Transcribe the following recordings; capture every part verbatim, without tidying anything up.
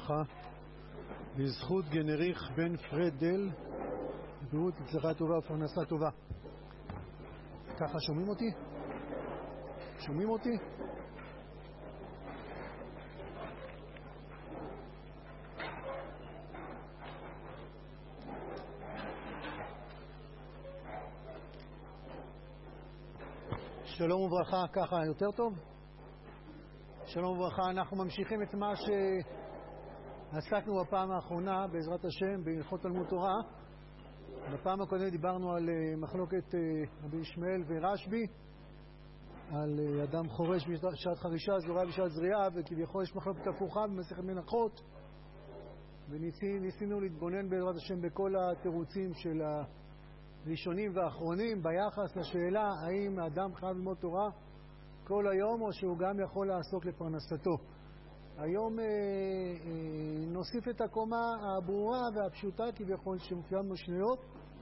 וברכה, בזכות גנריך בן פרדל, בריאות, הצלחה טובה ופרנסה טובה. ככה שומעים אותי? שומעים אותי? שלום וברכה, ככה יותר טוב? שלום וברכה, אנחנו ממשיכים את מה שעסקנו בפעם האחרונה, בעזרת השם, בהלכות תלמוד תורה. בפעם הקודמת דיברנו על מחלוקת רבי ישמעאל ורשב"י, על אדם חורש בשעת חרישה, זורע בשעת זריעה, וכביכול יש מחלוקת הפוכה במסכת מנחות, וניסינו להתבונן בעזרת השם בכל התירוצים של הראשונים והאחרונים ביחס לשאלה האם האדם חייב ללמוד תורה כל היום או שהוא גם יכול לעסוק לפרנסתו. היום אה, אה, נוסיף את הקומה הברורה והפשוטה כביכול שמופיעה במשניות,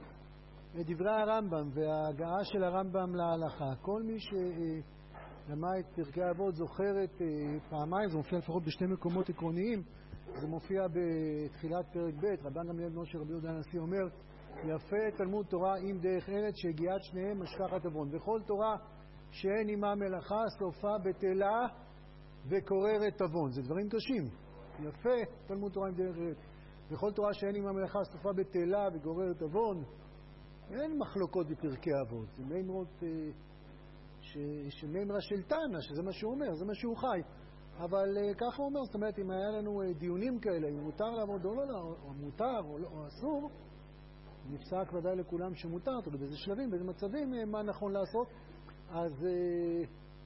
את דברי הרמב"ם וההגעה של הרמב"ם להלכה. כל מי שלמד את פרקי אבות זוכר את אה, פעמיים, זה מופיע לפחות בשני מקומות עקרוניים. זה מופיע בתחילת פרק ב', רבן גמליאל בנו של רבי יהודה הנשיא אומר, יפה תלמוד תורה עם דרך ארץ שהגיעת שניהם משכחת עוון, וכל תורה שאין עימה מלאכה סופה בטלה וקוררת עוון. זה דברים קשים. יפה תלמוד תורה עם דרך ארץ, וכל תורה שאין עימה מלאכה סופה בטלה וקוררת עוון. אין מחלוקות בפרקי אבות, זה מימרות אה, ש... שמימרה של תנא, שזה מה שהוא אומר, זה מה שהוא חי. אבל אה, ככה הוא אומר, זאת אומרת, אם היה לנו אה, דיונים כאלה, אם מותר לעבוד או לא, או מותר או, לא, או אסור, נפסק ודאי לכולם שמותר, תלוי באיזה שלבים, באיזה מצבים, אה, מה נכון לעשות. אז, אה,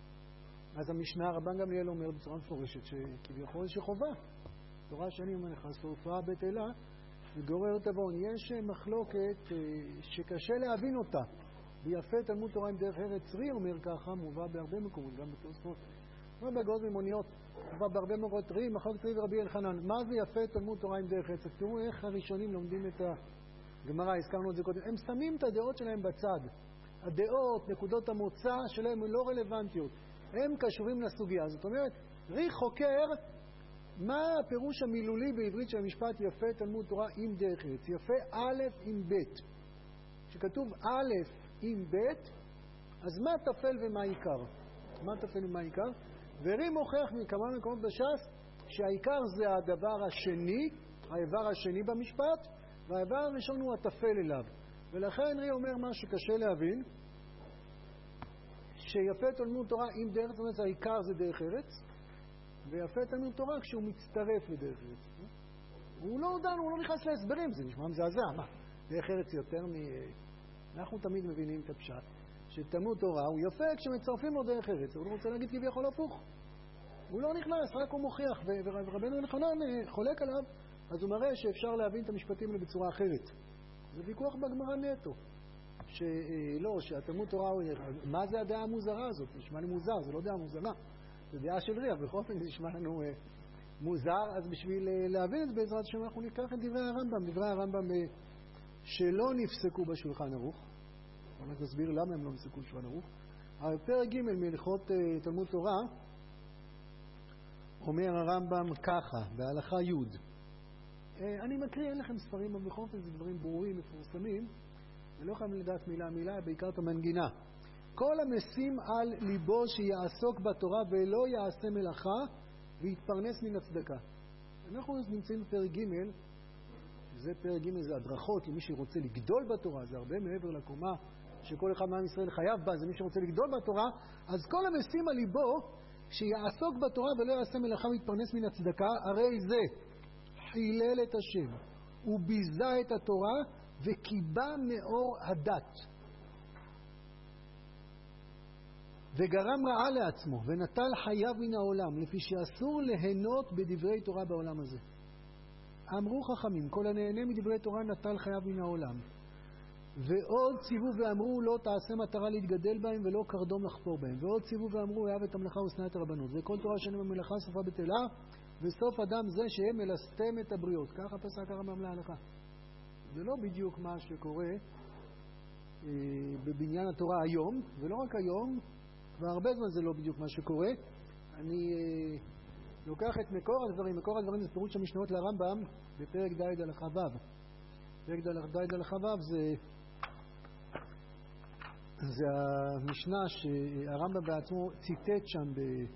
אז המשנה רבן גמליאל אומר בצורה מפורשת שכביכול יש חובה. תורה שאני אומר לך, סופה בטלה וגוררת עוון. יש מחלוקת שקשה להבין אותה. ביפה תלמוד תורה עם דרך ארץ צרי אומר ככה, מובא בהרבה מקומות, גם בתוספות, מובא בהגאות מימוניות, מובא בהרבה מקומות צרי, מחלוקת צרי ורבי אלחנן. מה זה יפה תלמוד תורה עם דרך ארץ? תראו איך הראשונים לומדים את הגמרא, הזכרנו את זה קודם. הם שמים את הדעות שלהם בצד. הדעות, נקודות המוצא שלהם הן לא רלוונטיות. הם קשורים לסוגיה. זאת אומרת, רי חוקר מה הפירוש המילולי בעברית של המשפט יפה תלמוד תורה עם דרך ארץ. יפה א' עם ב'. שכתוב א' עם ב', אז מה תפל ומה עיקר? מה תפל ומה עיקר? ורי מוכיח מכמה מקומות בש"ס שהעיקר זה הדבר השני, האיבר השני במשפט, והאיבר הראשון הוא התפל אליו. ולכן רי אומר מה שקשה להבין, שיפה תלמוד תורה עם דרך ארץ, זאת אומרת, העיקר זה דרך ארץ, ויפה תלמוד תורה כשהוא מצטרף לדרך ארץ. הוא לא דן, הוא לא נכנס להסברים, זה נשמע מזעזע, מה? דרך ארץ יותר מ... אנחנו תמיד מבינים את הפשט, שתלמוד תורה הוא יפה כשמצרפים לו דרך ארץ, הוא לא רוצה להגיד כביכול הפוך. הוא לא נכנס, רק הוא מוכיח, ורבנו אלחנן חולק עליו, אז הוא מראה שאפשר להבין את המשפטים האלה בצורה אחרת. זה ויכוח בגמרא נטו. שלא, שהתלמוד תורה, מה זה הדעה המוזרה הזאת? נשמע לי מוזר, זה לא דעה מוזרה. זה דעה של ריח, בכל אופן זה נשמע לנו אה, מוזר, אז בשביל אה, להבין את זה בעזרת השם אנחנו ניקח את דברי הרמב"ם, דברי הרמב"ם אה, שלא נפסקו בשולחן ערוך. באמת נסביר למה הם לא נפסקו בשולחן ערוך. הפרק ג' מהלכות אה, תלמוד תורה, אומר הרמב"ם ככה, בהלכה י'. אה, אני מקריא, אין לכם ספרים, אבל בכל אופן זה דברים ברורים, מפורסמים, ולא יכולים לדעת מילה מילה, בעיקר את המנגינה. כל המשים על ליבו שיעסוק בתורה ולא יעשה מלאכה ויתפרנס מן הצדקה. אנחנו נמצאים בפרק ג', שזה פרק ג' זה הדרכות למי שרוצה לגדול בתורה, זה הרבה מעבר לקומה שכל אחד מעם ישראל חייב בה, זה מי שרוצה לגדול בתורה, אז כל המשים על ליבו שיעסוק בתורה ולא יעשה מלאכה ויתפרנס מן הצדקה, הרי זה חילל את השם וביזה את התורה וקיבה מאור הדת. וגרם רעה לעצמו, ונטל חייו מן העולם, לפי שאסור ליהנות בדברי תורה בעולם הזה. אמרו חכמים, כל הנהנה מדברי תורה נטל חייו מן העולם. ועוד ציוו ואמרו, לא תעשה מטרה להתגדל בהם, ולא קרדום לחפור בהם. ועוד ציוו ואמרו, אהב את המלאכה ושנא את הרבנות. וכל תורה שאין במלאכה סופה בטלה, וסוף אדם זה שהם מלסתם את הבריות. ככה פסק הרמב"ם להלכה. זה לא בדיוק מה שקורה אה, בבניין התורה היום, ולא רק היום, והרבה זמן זה לא בדיוק מה שקורה. אני אה, לוקח את מקור הדברים, מקור הדברים זה פירוש המשניות לרמב"ם בפרק ד' הלכה ו'. פרק ד' הלכה ו' זה זה המשנה שהרמב"ם בעצמו ציטט שם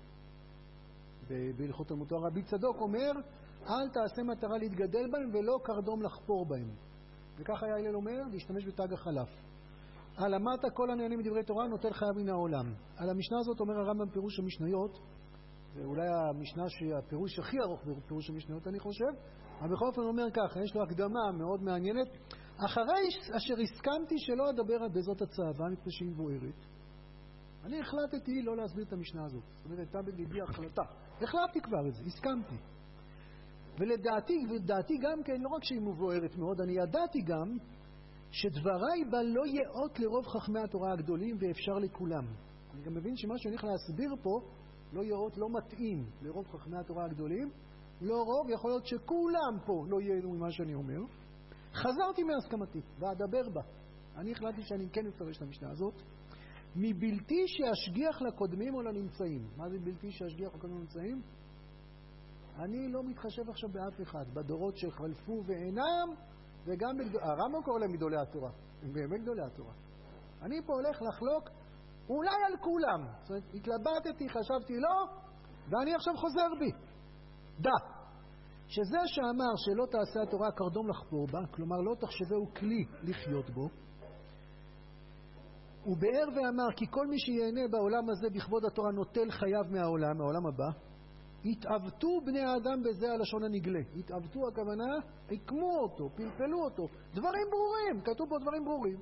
בהלכות תלמוד תורה. רבי צדוק אומר, אל תעשה מטרה להתגדל בהם ולא קרדום לחפור בהם. וכך היה הלל אומר, להשתמש בתג החלף. על אמרת כל הנהנים מדברי תורה נוטל חייו מן העולם. על המשנה הזאת אומר הרמב"ם פירוש המשניות, זה אולי המשנה שהפירוש הכי ארוך בפירוש המשניות אני חושב, אבל בכל אופן הוא אומר ככה, יש לו הקדמה מאוד מעניינת. אחרי אשר הסכמתי שלא אדבר בזאת הצעבה מפני שהיא מבוארת, אני החלטתי לא להסביר את המשנה הזאת. זאת אומרת, הייתה בליבי החלטה. החלטתי כבר את זה, הסכמתי. ולדעתי, ולדעתי גם כן, לא רק שהיא מבוארת מאוד, אני ידעתי גם שדבריי בה לא יאות לרוב חכמי התורה הגדולים ואפשר לכולם. אני גם מבין שמה שאני הולך להסביר פה לא יאות, לא מתאים לרוב חכמי התורה הגדולים. לא רוב, יכול להיות שכולם פה לא ייהנו ממה שאני אומר. חזרתי מהסכמתי ואדבר בה. אני החלטתי שאני כן אפרש את המשנה הזאת. מבלתי שישגיח לקודמים או לנמצאים. מה זה בלתי שישגיח לקודמים או לנמצאים? אני לא מתחשב עכשיו באף אחד. בדורות שחלפו ואינם, וגם בגדול... הרמב"ם קורא להם גדולי התורה. הם באמת גדולי התורה. אני פה הולך לחלוק אולי על כולם. זאת אומרת, התלבטתי, חשבתי לא, ואני עכשיו חוזר בי. דע. שזה שאמר שלא תעשה התורה קרדום לחפור בה, כלומר לא תחשבהו כלי לחיות בו, הוא באר ואמר כי כל מי שיהנה בעולם הזה בכבוד התורה נוטל חייו מהעולם, מהעולם הבא, התאבטו בני האדם בזה הלשון הנגלה. התאבטו הכוונה, עקמו אותו, פלפלו אותו. דברים ברורים, כתוב פה דברים ברורים.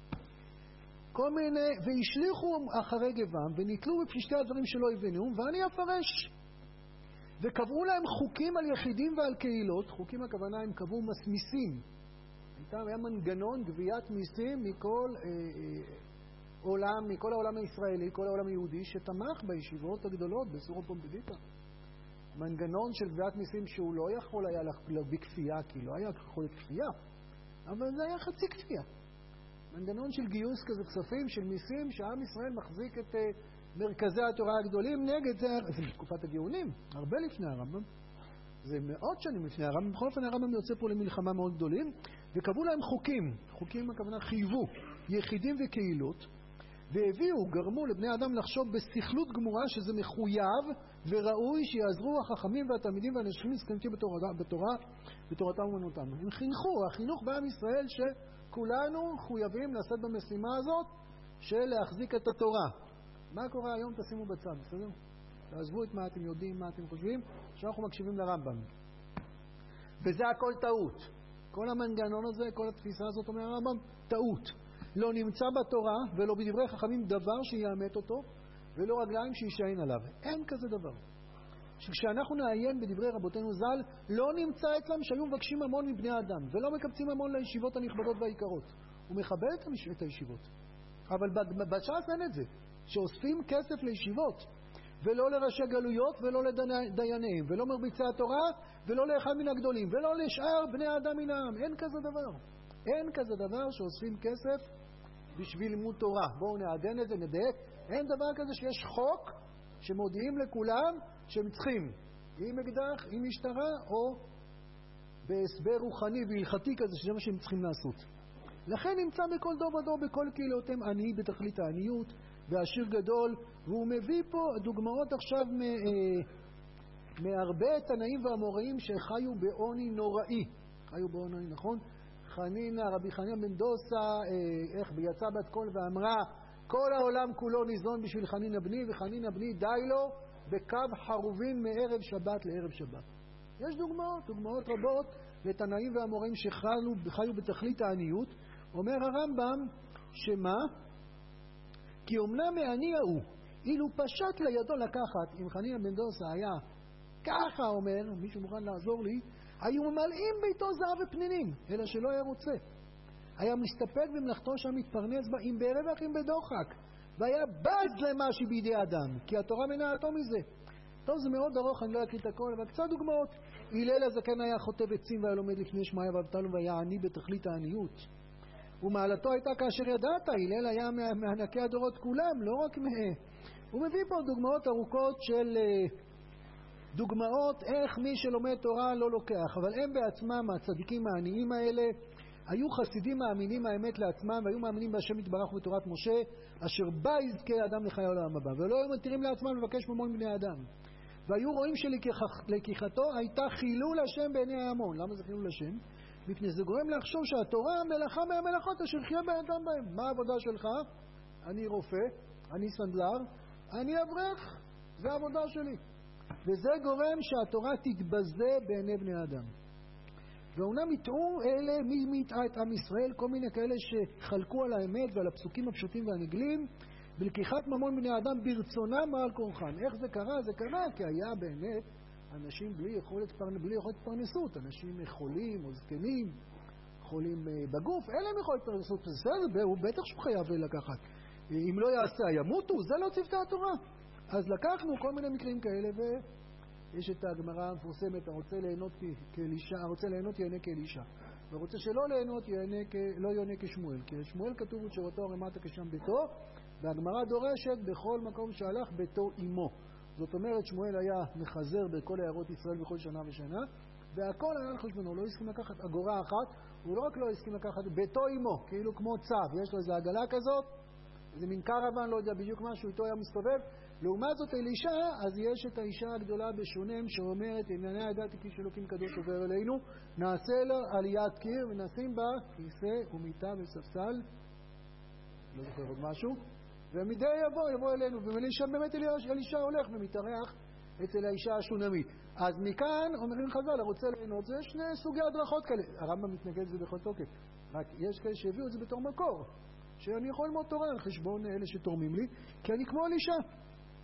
כל מיני, והשליחו אחרי גבם ונתלו בפשטי הדברים שלא הבינו, ואני אפרש. וקבעו להם חוקים על יחידים ועל קהילות. חוקים הכוונה הם קבעו מסמיסים. היה מנגנון גביית מיסים מכל אה, אה, עולם, מכל העולם הישראלי, כל העולם היהודי שתמך בישיבות הגדולות בסורו פומפידיתא. מנגנון של גביית מיסים שהוא לא יכול היה בכפייה, כי לא היה יכול לכפייה, אבל זה היה חצי כפייה. מנגנון של גיוס כזה כספים של מיסים שעם ישראל מחזיק את uh, מרכזי התורה הגדולים נגד זה, זה בתקופת הגאונים, הרבה לפני הרמב"ם, זה מאות שנים לפני הרמב"ם. בכל אופן הרמב"ם יוצא פה למלחמה מאוד גדולים, וקבעו להם חוקים, חוקים הכוונה חייבו יחידים וקהילות, והביאו, גרמו לבני אדם לחשוב בסכלות גמורה שזה מחויב וראוי שיעזרו החכמים והתלמידים והאנשים הזקנים בתורה, בתורה, בתורתם ומנותם. הם חינכו, החינוך בעם ישראל שכולנו מחויבים לעשות במשימה הזאת של להחזיק את התורה. מה קורה היום? תשימו בצד, בסדר? תעזבו את מה אתם יודעים, מה אתם חושבים, שאנחנו מקשיבים לרמב"ם. וזה הכל טעות. כל המנגנון הזה, כל התפיסה הזאת אומר הרמב"ם, טעות. לא נמצא בתורה ולא בדברי חכמים דבר שיאמת אותו, ולא רגליים שישען עליו. אין כזה דבר. שכשאנחנו נעיין בדברי רבותינו ז"ל, לא נמצא אצלם שהיו מבקשים המון מבני אדם, ולא מקבצים המון לישיבות הנכבדות והעיקרות. הוא מכבד את הישיבות. אבל בש"ס אין את זה, שאוספים כסף לישיבות, ולא לראשי גלויות, ולא לדייניהם, ולא מרביצי התורה, ולא לאחד מן הגדולים, ולא לשאר בני האדם מן העם. אין כזה דבר. אין כזה דבר שאוספים כסף בשביל לימוד תורה. בואו נעדן את זה, נדייק. אין דבר כזה שיש חוק שמודיעים לכולם שהם צריכים, עם אקדח, עם משטרה, או בהסבר רוחני והלכתי כזה, שזה מה שהם צריכים לעשות. לכן נמצא בכל דור ודור, בכל קהילותיהם, עני בתכלית העניות, ועשיר גדול, והוא מביא פה דוגמאות עכשיו מ, אה, מהרבה תנאים והאמוראים שחיו בעוני נוראי. חיו בעוני, נכון? חנינה, רבי חנינא בן דוסא, אה, איך ביצא בת קול ואמרה, כל העולם כולו ניזון בשביל חנינא בני, וחנינא בני די לו בקו חרובין מערב שבת לערב שבת. יש דוגמאות, דוגמאות רבות לתנאים והאמוראים שחיו בתכלית העניות. אומר הרמב"ם שמה? כי אומנם מעני ההוא, אילו פשט לידו לקחת, אם חנינא בן דוסא היה ככה אומר, מישהו מוכן לעזור לי, היו ממלאים ביתו זהב ופנינים, אלא שלא היה רוצה. היה מסתפק במלאכתו שם מתפרנס בה, אם ברווח אם בדוחק, והיה בז למה שבידי אדם, כי התורה מנעתו מזה. טוב, זה מאוד ארוך, אני לא אקריא את הכל, אבל קצת דוגמאות. הלל הזקן היה חוטב עצים והיה לומד לפני שמעיה ואבטלום, והיה עני בתכלית העניות. ומעלתו הייתה כאשר ידעת, הלל היה מענקי הדורות כולם, לא רק מה... הוא מביא פה דוגמאות ארוכות של דוגמאות איך מי שלומד תורה לא לוקח, אבל הם בעצמם, הצדיקים העניים האלה, היו חסידים מאמינים האמת לעצמם, והיו מאמינים בהשם יתברך ובתורת משה, אשר בה יזכה אדם לחיי העולם הבא, ולא היו מתירים לעצמם לבקש ממון בני אדם. והיו רואים שלקיחתו הייתה חילול השם בעיני ההמון. למה זה חילול השם? מפני זה גורם לחשוב שהתורה מלאכה מהמלאכות אשר חיה באדם בהם. מה העבודה שלך? אני רופא, אני סנדלר, אני אברך, זה העבודה שלי. וזה גורם שהתורה תתבזה בעיני בני אדם. ואומנם יטעו אלה, מי מיטעה את עם ישראל? כל מיני כאלה שחלקו על האמת ועל הפסוקים הפשוטים והנגלים, בלקיחת ממון בני אדם ברצונם מעל כורחם. איך זה קרה? זה קרה כי היה באמת אנשים בלי יכולת, בלי יכולת פרנסות, אנשים חולים או זקנים, חולים בגוף, אין להם יכולת פרנסות, בסדר, הוא בטח שהוא חייב לקחת. אם לא יעשה, ימותו, זה לא צוותי התורה. אז לקחנו כל מיני מקרים כאלה, ויש את הגמרא המפורסמת, הרוצה ליהנות כאלישה, הרוצה ליהנות יענה כאלישה, ורוצה שלא ליהנות יענה כ... לא יענה כשמואל, כי שמואל כתוב ותשורתו הרמתה כשם ביתו, והגמרא דורשת בכל מקום שהלך ביתו אמו. זאת אומרת, שמואל היה מחזר בכל הערות ישראל בכל שנה ושנה, והכל היה על חשבונו, הוא לא הסכים לקחת אגורה אחת, הוא לא רק לא הסכים לקחת ביתו אמו, כאילו כמו צו, יש לו איזו עגלה כזאת, איזה מין קרוון, לא יודע בדיוק משהו, איתו היה מסתובב. לעומת זאת אלישה, אז יש את האישה הגדולה בשונם שאומרת, ענייני ידעתי כי שאלוקים קדוש עובר אלינו, נעשה לו עליית קיר ונשים בה כיסא ומיטה וספסל, לא זוכר עוד משהו, ומדי יבוא, יבוא אלינו, ואלישה באמת אלישה הולך ומתארח אצל האישה השונמית. אז מכאן אומרים חז"ל, הרוצה ליהנות, זה שני סוגי הדרכות כאלה. הרמב"ם מתנגד לזה בכל תוקף, רק יש כאלה שהביאו את זה בתור מקור, שאני יכול ללמוד תורה על חשבון אלה שתורמים לי, כי אני כמו אלישה.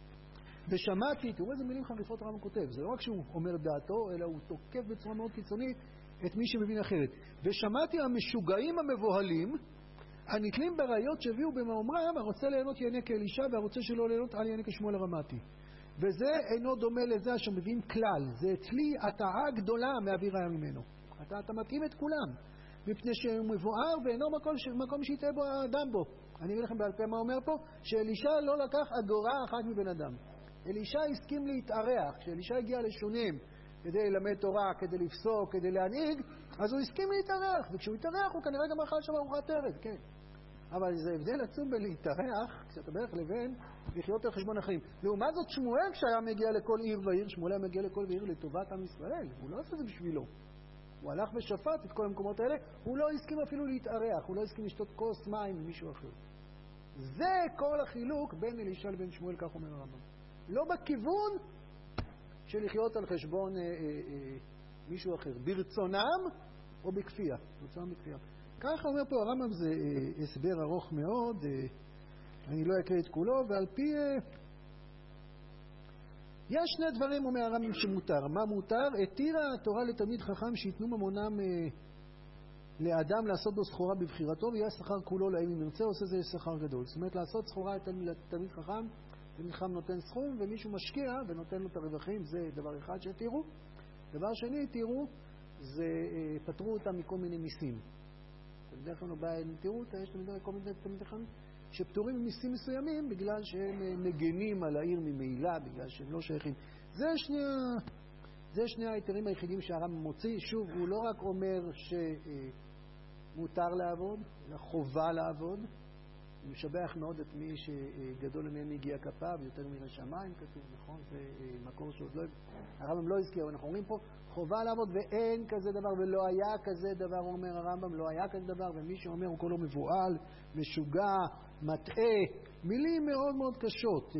ושמעתי, תראו איזה מילים חריפות הרמב"ם כותב, זה לא רק שהוא אומר דעתו, אלא הוא תוקף בצורה מאוד קיצונית את מי שמבין אחרת. ושמעתי המשוגעים המבוהלים, הנתלים בראיות שהביאו במאמרם, הרוצה ליהנות יענה כאלישה, והרוצה שלא ליהנות אל יענה כשמואל הרמתי. וזה אינו דומה לזה שמביאים כלל, זה אצלי הטעה גדולה מאווירה ממנו. אתה, אתה מתאים את כולם, מפני שהוא מבואר ואינו מקום, מקום שיתאה בו האדם בו. אני אגיד לכם בעל פה מה אומר פה, שאלישה לא לקח אגורה אחת מבן אדם. אלישה הסכים להתארח, כשאלישה הגיע לשונים כדי ללמד תורה, כדי לפסוק, כדי להנהיג, אז הוא הסכים להתארח, וכשהוא התארח הוא כנראה גם אכל שם ארוחת ערב, כן. אבל זה הבדל עצום בין להתארח, כשאתה בערך לבין לחיות על חשבון אחרים. לעומת זאת שמואל כשהיה מגיע לכל עיר ועיר, שמואל היה מגיע לכל עיר לטובת עם ישראל, הוא לא עשה זה בשבילו. הוא הלך ושפט את כל המקומות האלה, הוא לא הסכים אפילו להתארח, הוא לא הסכים לשתות כוס מים ממישהו אחר. זה כל החילוק בין אלישע לבין שמואל, כך אומר הרמב"ם. לא בכיוון של לחיות על חשבון אה, אה, אה, מישהו אחר, ברצונם או בכפייה, ברצונם בכפייה. ככה אומר פה הרמב"ם, זה אה, הסבר ארוך מאוד, אה, אני לא אקרא את כולו, ועל פי... אה, יש שני דברים, אומר הרמב"ם, שמותר. מה מותר? התירה התורה לתלמיד חכם שיתנו ממונם אה, לאדם לעשות בו סחורה בבחירתו, ויהיה שכר כולו להם אם ירצה, עושה זה שכר גדול. זאת אומרת, לעשות סחורה לתלמיד חכם, תלמיד חכם נותן סכום, ומישהו משקיע ונותן לו את הרווחים, זה דבר אחד שהתירו. דבר שני, התירו, זה אה, פטרו אותם מכל מיני מיסים. בדרך כלל בא, תראו אותה, יש תמיד כל מיני תלמיד חכם שפטורים ממיסים מסוימים בגלל שהם מגנים על העיר ממעילה, בגלל שהם לא שייכים. זה שני, זה שני היתרים היחידים שהרמב"ם מוציא. שוב, הוא לא רק אומר שמותר לעבוד, אלא חובה לעבוד. הוא משבח מאוד את מי שגדול מהם הגיע כפיו, יותר מן השמיים כתוב, נכון? זה מקור שעוד לא... הרמב"ם לא הזכיר, אנחנו אומרים פה חובה לעבוד ואין כזה דבר, ולא היה כזה דבר, אומר הרמב"ם, לא היה כזה דבר, ומי שאומר הוא כולו מבועל, משוגע, מטעה, מילים מאוד מאוד קשות.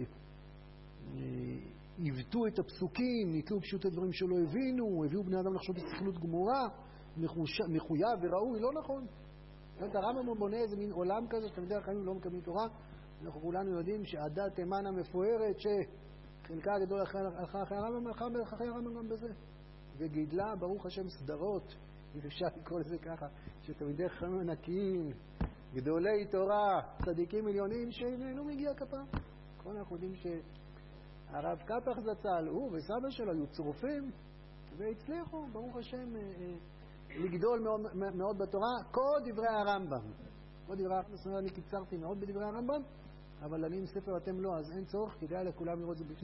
עיוותו את הפסוקים, ניתלו פשוט את דברים שלא הבינו, הביאו בני אדם לחשוב בסכלות גמורה, מחויב וראוי, לא נכון. הרמב"ם בונה איזה מין עולם כזה שתלמידי החכמים לא מקבלים תורה. אנחנו כולנו יודעים שהדת תימן המפוארת שחלקה הגדול הלכה אחרי הרמב"ם, הלכה אחרי הרמב"ם גם בזה, וגידלה ברוך השם סדרות, אם אפשר לקרוא לזה ככה, שתלמידי חכמים ענקיים, גדולי תורה, צדיקים מיליונים, שאיננו מגיע כפם. כל אנחנו יודעים שהרב קפח זצ"ל, הוא וסבא שלו היו צרופים והצליחו ברוך השם לגדול מאוד, מאוד בתורה, כל דברי הרמב"ם. כל דברי הרמב"ם, אני קיצרתי מאוד בדברי הרמב"ם, אבל אני עם ספר אתם לא, אז אין צורך, כדאי לכולם לראות את זה בפנים.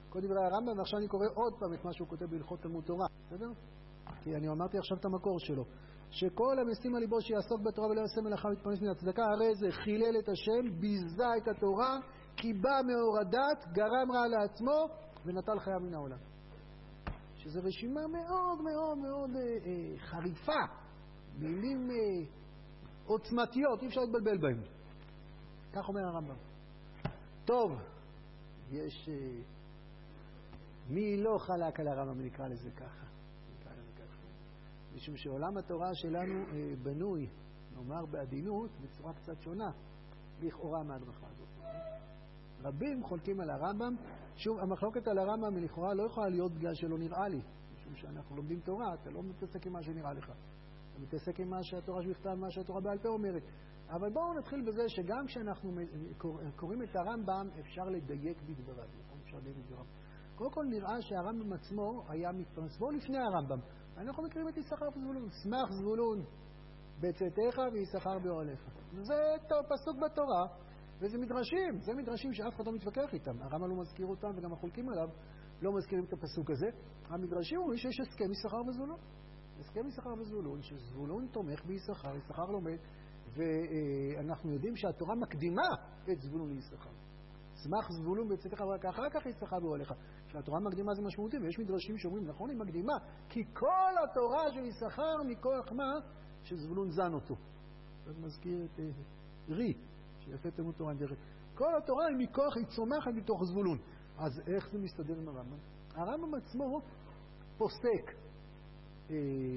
כל דברי הרמב"ם, ועכשיו אני קורא עוד פעם את מה שהוא כותב בהלכות תלמוד תורה, בסדר? כי אני אמרתי עכשיו את המקור שלו. שכל המשים על ליבו שיעסוק בתורה ולא יעשה מלאכה ויתפרנס מן הצדקה, הרי זה חילל את השם, ביזה את התורה, קיבע מאור הדת, גרם רע לעצמו ונטל חייו מן העולם. שזו רשימה מאוד מאוד מאוד אה, אה, חריפה, מילים אה, עוצמתיות, אי אפשר להתבלבל בהם. כך אומר הרמב"ם. טוב, יש... אה, מי לא חלק על הרמב"ם, נקרא לזה ככה. נקרא לזה ככה. משום שעולם התורה שלנו אה, בנוי, נאמר בעדינות, בצורה קצת שונה, לכאורה מהדרכה הזאת. רבים חולקים על הרמב"ם. שוב, המחלוקת על הרמב"ם לכאורה לא יכולה להיות בגלל שלא נראה לי. משום שאנחנו לומדים תורה, אתה לא מתעסק עם מה שנראה לך. אתה מתעסק עם מה שהתורה שבכתב, מה שהתורה בעל פה אומרת. אבל בואו נתחיל בזה שגם כשאנחנו קוראים את הרמב"ם, אפשר לדייק בדבריו. אפשר לדייק בדבריו. קודם כל נראה שהרמב"ם עצמו היה מתפרנס. בואו לפני הרמב"ם. אנחנו מכירים את יששכר וזבולון. שמח זבולון בצאתך ויששכר באוהליך. זה טוב, פסוק בתורה, וזה מדרשים. זה מדרשים שאף אחד לא מתווכח איתם. הרמב"ם לא מזכיר אותם, וגם החולקים עליו לא מזכירים את הפסוק הזה. המדרשים אומרים שיש הסכם יששכר וזבולון. הסכם יששכר וזבולון, שזבולון תומך ביששכר, יששכר לומד, ואנחנו יודעים שהתורה מקדימה את זבולון ליששכר. שמח זבולון בצאתך ורק אחר כך יששכר באוהליך. כשהתורה מקדימה זה משמעותי, ויש מדרשים שאומרים, נכון, היא מקדימה, כי כל התורה של יששכר מכוח מה? שזבולון זן אותו. זה מזכיר את רי, שיפה תלמוד תורה דרך. כל התורה היא מכוח, היא צומחת מתוך זבולון. אז איך זה מסתדר עם הרמב"ם? הרמב"ם עצמו פוסק אה,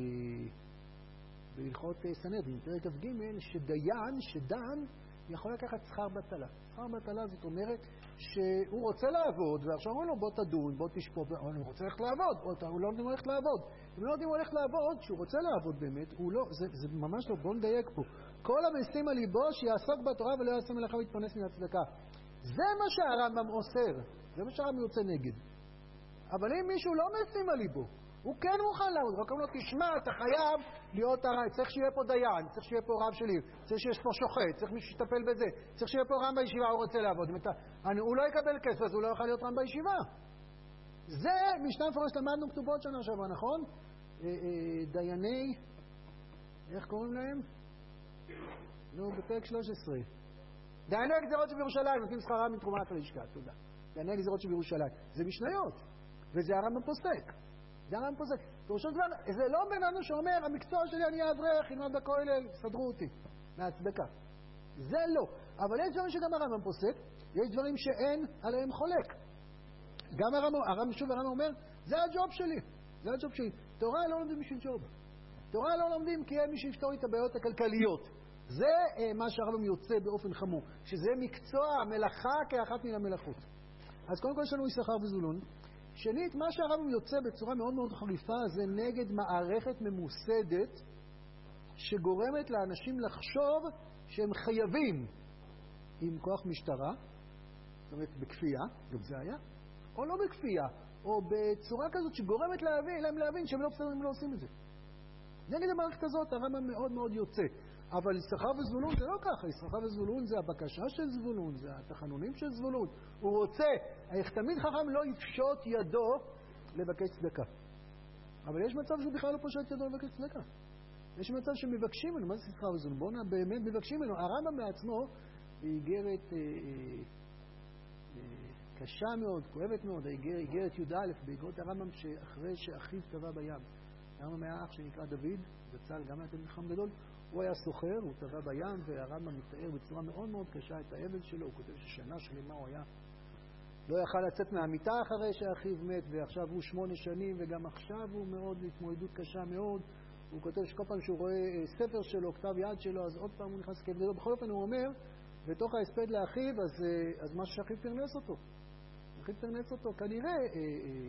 בהלכות סנהדרין, פרק כ"ג, שדיין, שדן, יכול לקחת שכר בטלה. שכר בטלה זאת אומרת שהוא רוצה לעבוד, ועכשיו אומרים לו בוא תדון, בוא תשפוט, אבל הוא רוצה ללכת לעבוד, הוא לא יודעים ללכת לעבוד. אם לא יודעים ללכת לעבוד, שהוא רוצה לעבוד באמת, הוא לא, זה, זה ממש לא, בוא נדייק פה. כל המשים על ליבו שיעסוק בתורה ולא יעשה מלאכה ויתפרנס מן הצדקה. זה מה שהרמב"ם אוסר, זה מה שהרמב"ם יוצא נגד. אבל אם מישהו לא משים על ליבו, הוא כן מוכן לעבוד, רק אומר לו, תשמע, אתה חייב להיות הרב, צריך שיהיה פה דיין, צריך שיהיה פה רב שלי, צריך שיש פה שוחט, צריך מישהו שתטפל בזה, צריך שיהיה פה רם בישיבה, הוא רוצה לעבוד. אתה, אני, הוא לא יקבל כסף, אז הוא לא יוכל להיות רם בישיבה. זה משנה מפורשת, למדנו כתובות שנה שעברה, נכון? אה, אה, דייני, איך קוראים להם? נו, בפרק שלוש עשרה. דייני הגזירות שבירושלים, נותנים שכרם מתרומת הלשכה, תודה. דייני הגזירות שבירושלים. זה משניות, וזה הרמב"ם פוסק. זה הרמב"ם פוסק. פירושו של דבר, זה לא בן אדם שאומר, המקצוע שלי אני אברך, ילמד בכולל, סדרו אותי, מהצדקה. זה לא. אבל יש דברים שגם הרמב"ם פוסק, יש דברים שאין עליהם חולק. גם הרמב"ם, הרמב"ם שוב הרמב"ם אומר, זה הג'וב שלי, זה הג'וב שלי. תורה לא לומדים בשביל ג'וב. תורה לא לומדים כי אין מי שיפתור את הבעיות הכלכליות. זה אה, מה שהרמב"ם יוצא באופן חמור, שזה מקצוע, מלאכה כאחת מן המלאכות. אז קודם כל יש לנו יששכר וזבולון. שנית, מה שהרמב"ם יוצא בצורה מאוד מאוד חריפה זה נגד מערכת ממוסדת שגורמת לאנשים לחשוב שהם חייבים עם כוח משטרה, זאת אומרת בכפייה, גם זה היה, או לא בכפייה, או בצורה כזאת שגורמת להבין, להם להבין שהם לא בסדר אם לא עושים את זה. נגד המערכת הזאת הרמב"ם מאוד מאוד יוצא. אבל יששכר וזבולון זה לא ככה, יששכר וזבולון זה הבקשה של זבולון, זה התחנונים של זבולון. הוא רוצה, איך תמיד חכם לא יפשוט ידו לבקש צדקה. אבל יש מצב שהוא בכלל לא פושט ידו לבקש צדקה. יש מצב שמבקשים ממנו, מה זה יששכר וזבולון? בואו נע, באמת מבקשים ממנו. הרמב"ם בעצמו, באיגרת אה, אה, קשה מאוד, כואבת מאוד, איגרת י"א, באיגרות הרמב"ם שאחרי שאחיו טבע בים. הרמב"ם היה אח שנקרא דוד, בצל גם היה תלמיד גדול. הוא היה סוחר, הוא טבע בים, והרמב"ם מתאר בצורה מאוד מאוד קשה את האבל שלו. הוא כותב ששנה שלמה הוא היה לא יכל לצאת מהמיטה אחרי שאחיו מת, ועכשיו הוא שמונה שנים, וגם עכשיו הוא מאוד התמודדות קשה מאוד. הוא כותב שכל פעם שהוא רואה ספר שלו, כתב יד שלו, אז עוד פעם הוא נכנס לכאב גדול. בכל אופן הוא אומר, בתוך ההספד לאחיו, אז, אז מה שאחיו פרנס אותו. אחיו פרנס אותו, כנראה, אה, אה,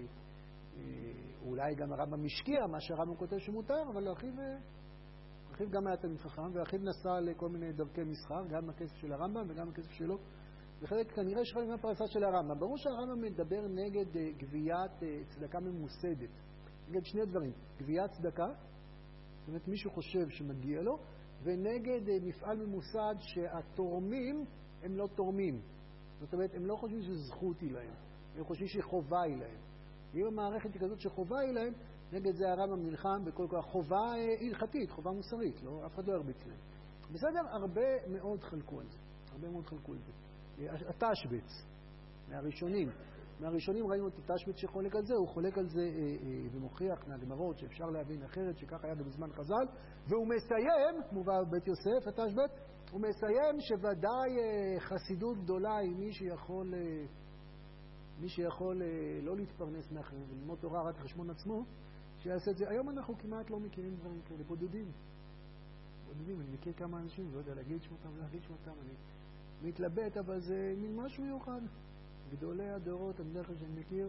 אה, אולי גם הרמב"ם משקיע, מה שהרמב"ם כותב שמותר, אבל אחיו... אחיו גם היה תלמיד חכם, ואחיו נסע לכל מיני דרכי מסחר, גם הכסף של הרמב"ם וגם הכסף שלו, וחלק כנראה שחלק מהפרנסה של הרמב"ם. ברור שהרמב"ם מדבר נגד uh, גביית uh, צדקה ממוסדת. נגד שני דברים, גביית צדקה, זאת אומרת מישהו חושב שמגיע לו, ונגד uh, מפעל ממוסד שהתורמים הם לא תורמים. זאת אומרת, הם לא חושבים שזכות היא להם. הם חושבים שחובה היא להם. אם המערכת היא כזאת שחובה היא להם, נגד זה הרמב"ם נלחם בכל כך חובה הלכתית, חובה מוסרית, לא, אף אחד לא ירביץ להם. בסדר? הרבה מאוד חלקו על זה. הרבה מאוד חלקו על זה. התשבץ, מהראשונים. מהראשונים ראינו את התשבץ שחולק על זה, הוא חולק על זה אה, אה, ומוכיח מהגמרות שאפשר להבין אחרת, שכך היה בזמן חז"ל, והוא מסיים, מובא בבית יוסף, התשבץ, הוא מסיים שוודאי אה, חסידות גדולה היא מי שיכול, אה, מי שיכול אה, לא להתפרנס מאחרים וללמוד תורה רק חשבון עצמו, שיעשה את זה. היום אנחנו כמעט לא מכירים דברים כאלה, בודדים. בודדים, אני מכיר כמה אנשים, לא יודע להגיד שמותם, להגיד שמותם, אני מתלבט, אבל זה מין משהו מיוחד. גדולי הדורות, הדרך שאני מכיר,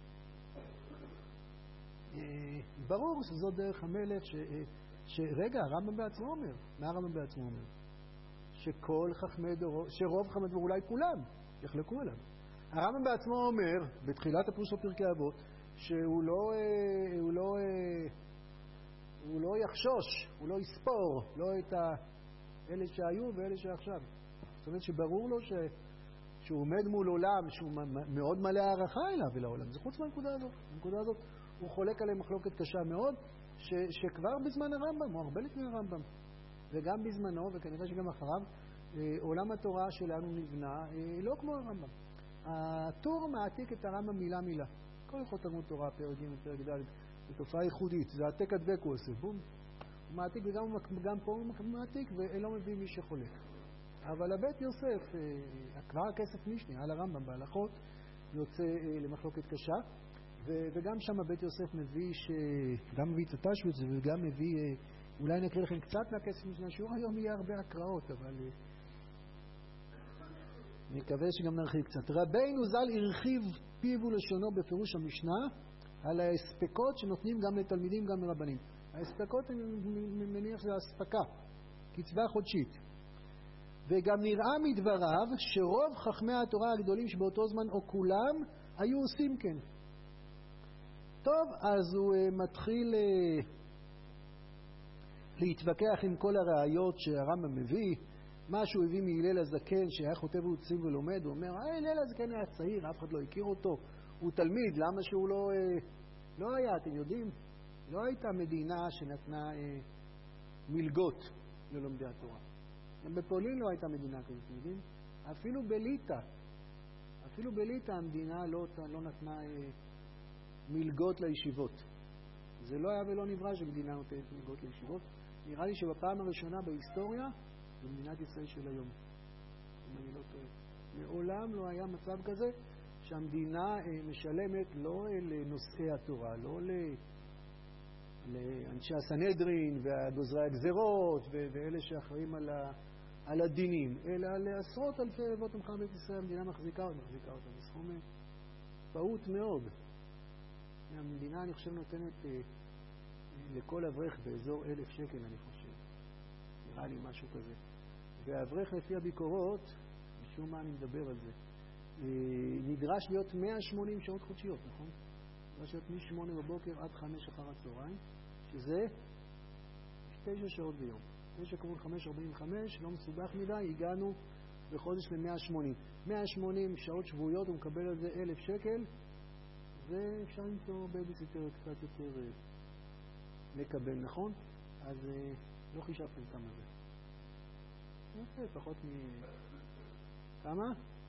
ברור שזאת דרך המלך, ש... שרגע, הרמב"ם בעצמו אומר, מה הרמב"ם בעצמו אומר? שכל חכמי דורות, שרוב חכמי דורות, אולי כולם, יחלקו עליו. הרמב"ם בעצמו אומר, בתחילת הפרוש בפרקי אבות, שהוא לא, הוא לא, הוא לא יחשוש, הוא לא יספור, לא את אלה שהיו ואלה שעכשיו. זאת אומרת שברור לו ש... שהוא עומד מול עולם, שהוא מאוד מלא הערכה אליו ולעולם. זה חוץ מהנקודה הזאת. בנקודה הזאת הוא חולק עליהם מחלוקת קשה מאוד, ש, שכבר בזמן הרמב"ם, הוא הרבה לפני הרמב"ם, וגם בזמנו, וכנראה שגם אחריו, עולם התורה שלנו נבנה לא כמו הרמב"ם. הטור מעתיק את הרמב"ם מילה מילה. כל הלכות תלמוד תורה, פרק ג' פרק ד', זו תופעה ייחודית, זה העתק הדבק הוא עושה, בום. הוא מעתיק וגם גם פה הוא מעתיק, ולא מביא מי שחולק. אבל הבית יוסף, כבר הכסף משני, על הרמב"ם בהלכות, יוצא למחלוקת קשה, וגם שם הבית יוסף מביא, גם מביא את התשבץ וגם מביא, אולי נקריא לכם קצת מהכסף משני, השיעור היום יהיה הרבה הקראות, אבל נקווה שגם נרחיב קצת. רבינו ז"ל הרחיב פיו ולשונו בפירוש המשנה, על ההספקות שנותנים גם לתלמידים, גם לרבנים. ההספקות, אני מניח שזה הספקה, קצבה חודשית. וגם נראה מדבריו שרוב חכמי התורה הגדולים שבאותו זמן או כולם היו עושים כן. טוב, אז הוא uh, מתחיל uh, להתווכח עם כל הראיות שהרמב"ם מביא. מה שהוא הביא מהלל הזקן שהיה חוטב ועוצים ולומד, הוא אומר, אה, הלל הזקן היה צעיר, אף אחד לא הכיר אותו, הוא תלמיד, למה שהוא לא, uh, לא היה, אתם יודעים? לא הייתה מדינה שנתנה uh, מלגות ללומדי התורה. גם בפולין לא הייתה מדינה כזאת, אתם יודעים? אפילו בליטא, אפילו בליטא המדינה לא, לא נתנה אה, מלגות לישיבות. זה לא היה ולא נברא שמדינה נותנת מלגות לישיבות. נראה לי שבפעם הראשונה בהיסטוריה, במדינת ישראל של היום. אם אני לא טועה. מעולם לא היה מצב כזה שהמדינה אה, משלמת לא לנושאי התורה, לא ל... לאנשי הסנהדרין והגוזרי הגזרות ואלה שאחראים על, ה, על הדינים, אלא לעשרות אלפי אבות עמך בית ישראל. המדינה מחזיקה אותה, מחזיקה אותה בסכום פעוט מאוד. המדינה, אני חושב, נותנת אה, לכל אברך באזור אלף שקל, אני חושב. נראה לי משהו כזה. והאברך לפי הביקורות, משום מה אני מדבר על זה, אה, נדרש להיות מאה ושמונים שעות חודשיות, נכון? נדרש להיות משמונה בבוקר עד חמש אחר הצהריים, שזה תשע שעות ביום. תשע כמובן חמש ארבעים וחמש, לא מסובך מדי, הגענו בחודש ל-מאה ושמונים. מאה ושמונים שעות שבועיות, הוא מקבל על זה אלף שקל, ואפשר למצוא בייביסיטר קצת יותר לקבל, נכון? אז לא חישבתם כמה זה. יפה, פחות מ... כמה?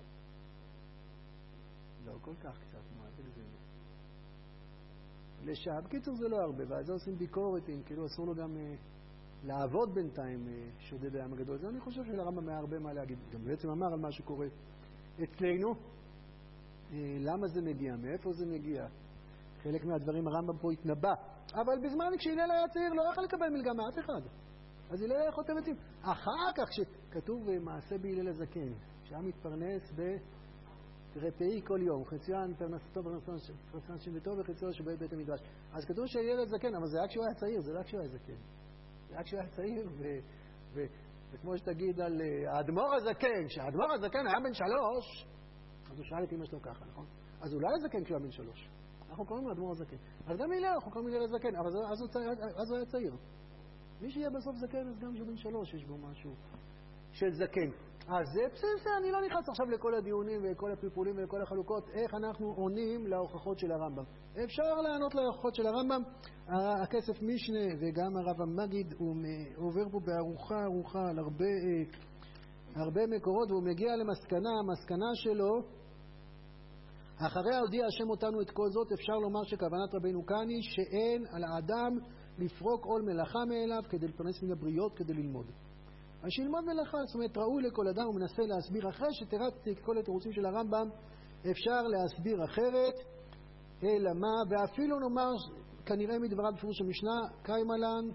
לא, כל כך קצת, מה, זה לזה לא. לשעה. בקיצור זה לא הרבה, ואז זה עושים ביקורת, כאילו אסור לו גם אה, לעבוד בינתיים אה, שודד הים הגדול. זה אני חושב שלרמב"ם היה הרבה מה להגיד. גם בעצם אמר על מה שקורה אצלנו. אה, למה זה מגיע? מאיפה זה מגיע? חלק מהדברים הרמב"ם פה התנבא. אבל בזמן כשהלל היה צעיר לא יכול לקבל מלגה מאף אחד. אז הלל היה חותם עצים. אחר כך שכתוב מעשה בהלל הזקן, שהיה מתפרנס ב... רפאי כל יום, חציון פרנסתו פרנסתו של ביתו וחציון שבית בית המדרש. אז כתוב שילד זקן, אבל זה רק כשהוא היה צעיר, זה רק כשהוא היה זקן. זה רק כשהוא היה צעיר, וכמו שתגיד על האדמו"ר הזקן, שהאדמו"ר הזקן היה בן שלוש, אז הוא שאל את אמא שלו ככה, נכון? אז הוא לא היה זקן כשהוא היה בן שלוש. אנחנו קוראים לו אדמו"ר הזקן. אז גם הלל, אנחנו קוראים הלל הזקן, אבל אז הוא היה צעיר. מי שיהיה בסוף זקן, אז גם כשהוא בן שלוש יש בו משהו של זקן. אז זה בסדר, אני לא נכנס עכשיו לכל הדיונים ולכל הפלפולים ולכל החלוקות, איך אנחנו עונים להוכחות של הרמב"ם. אפשר לענות להוכחות של הרמב"ם. הכסף משנה וגם הרב המגיד הוא עובר פה בארוחה ארוחה על הרבה, הרבה מקורות, והוא מגיע למסקנה, המסקנה שלו, אחרי הודיע השם אותנו את כל זאת, אפשר לומר שכוונת רבינו כאן היא שאין על האדם לפרוק עול מלאכה מאליו כדי לפרנס מן הבריות, כדי ללמוד. אז שילמוד מלאכה, זאת אומרת, ראוי לכל אדם, הוא מנסה להסביר אחרי שתראיתי את כל התירוצים של הרמב"ם, אפשר להסביר אחרת, אלא מה, ואפילו נאמר, כנראה מדבריו בפירוש המשנה, קיימה לן,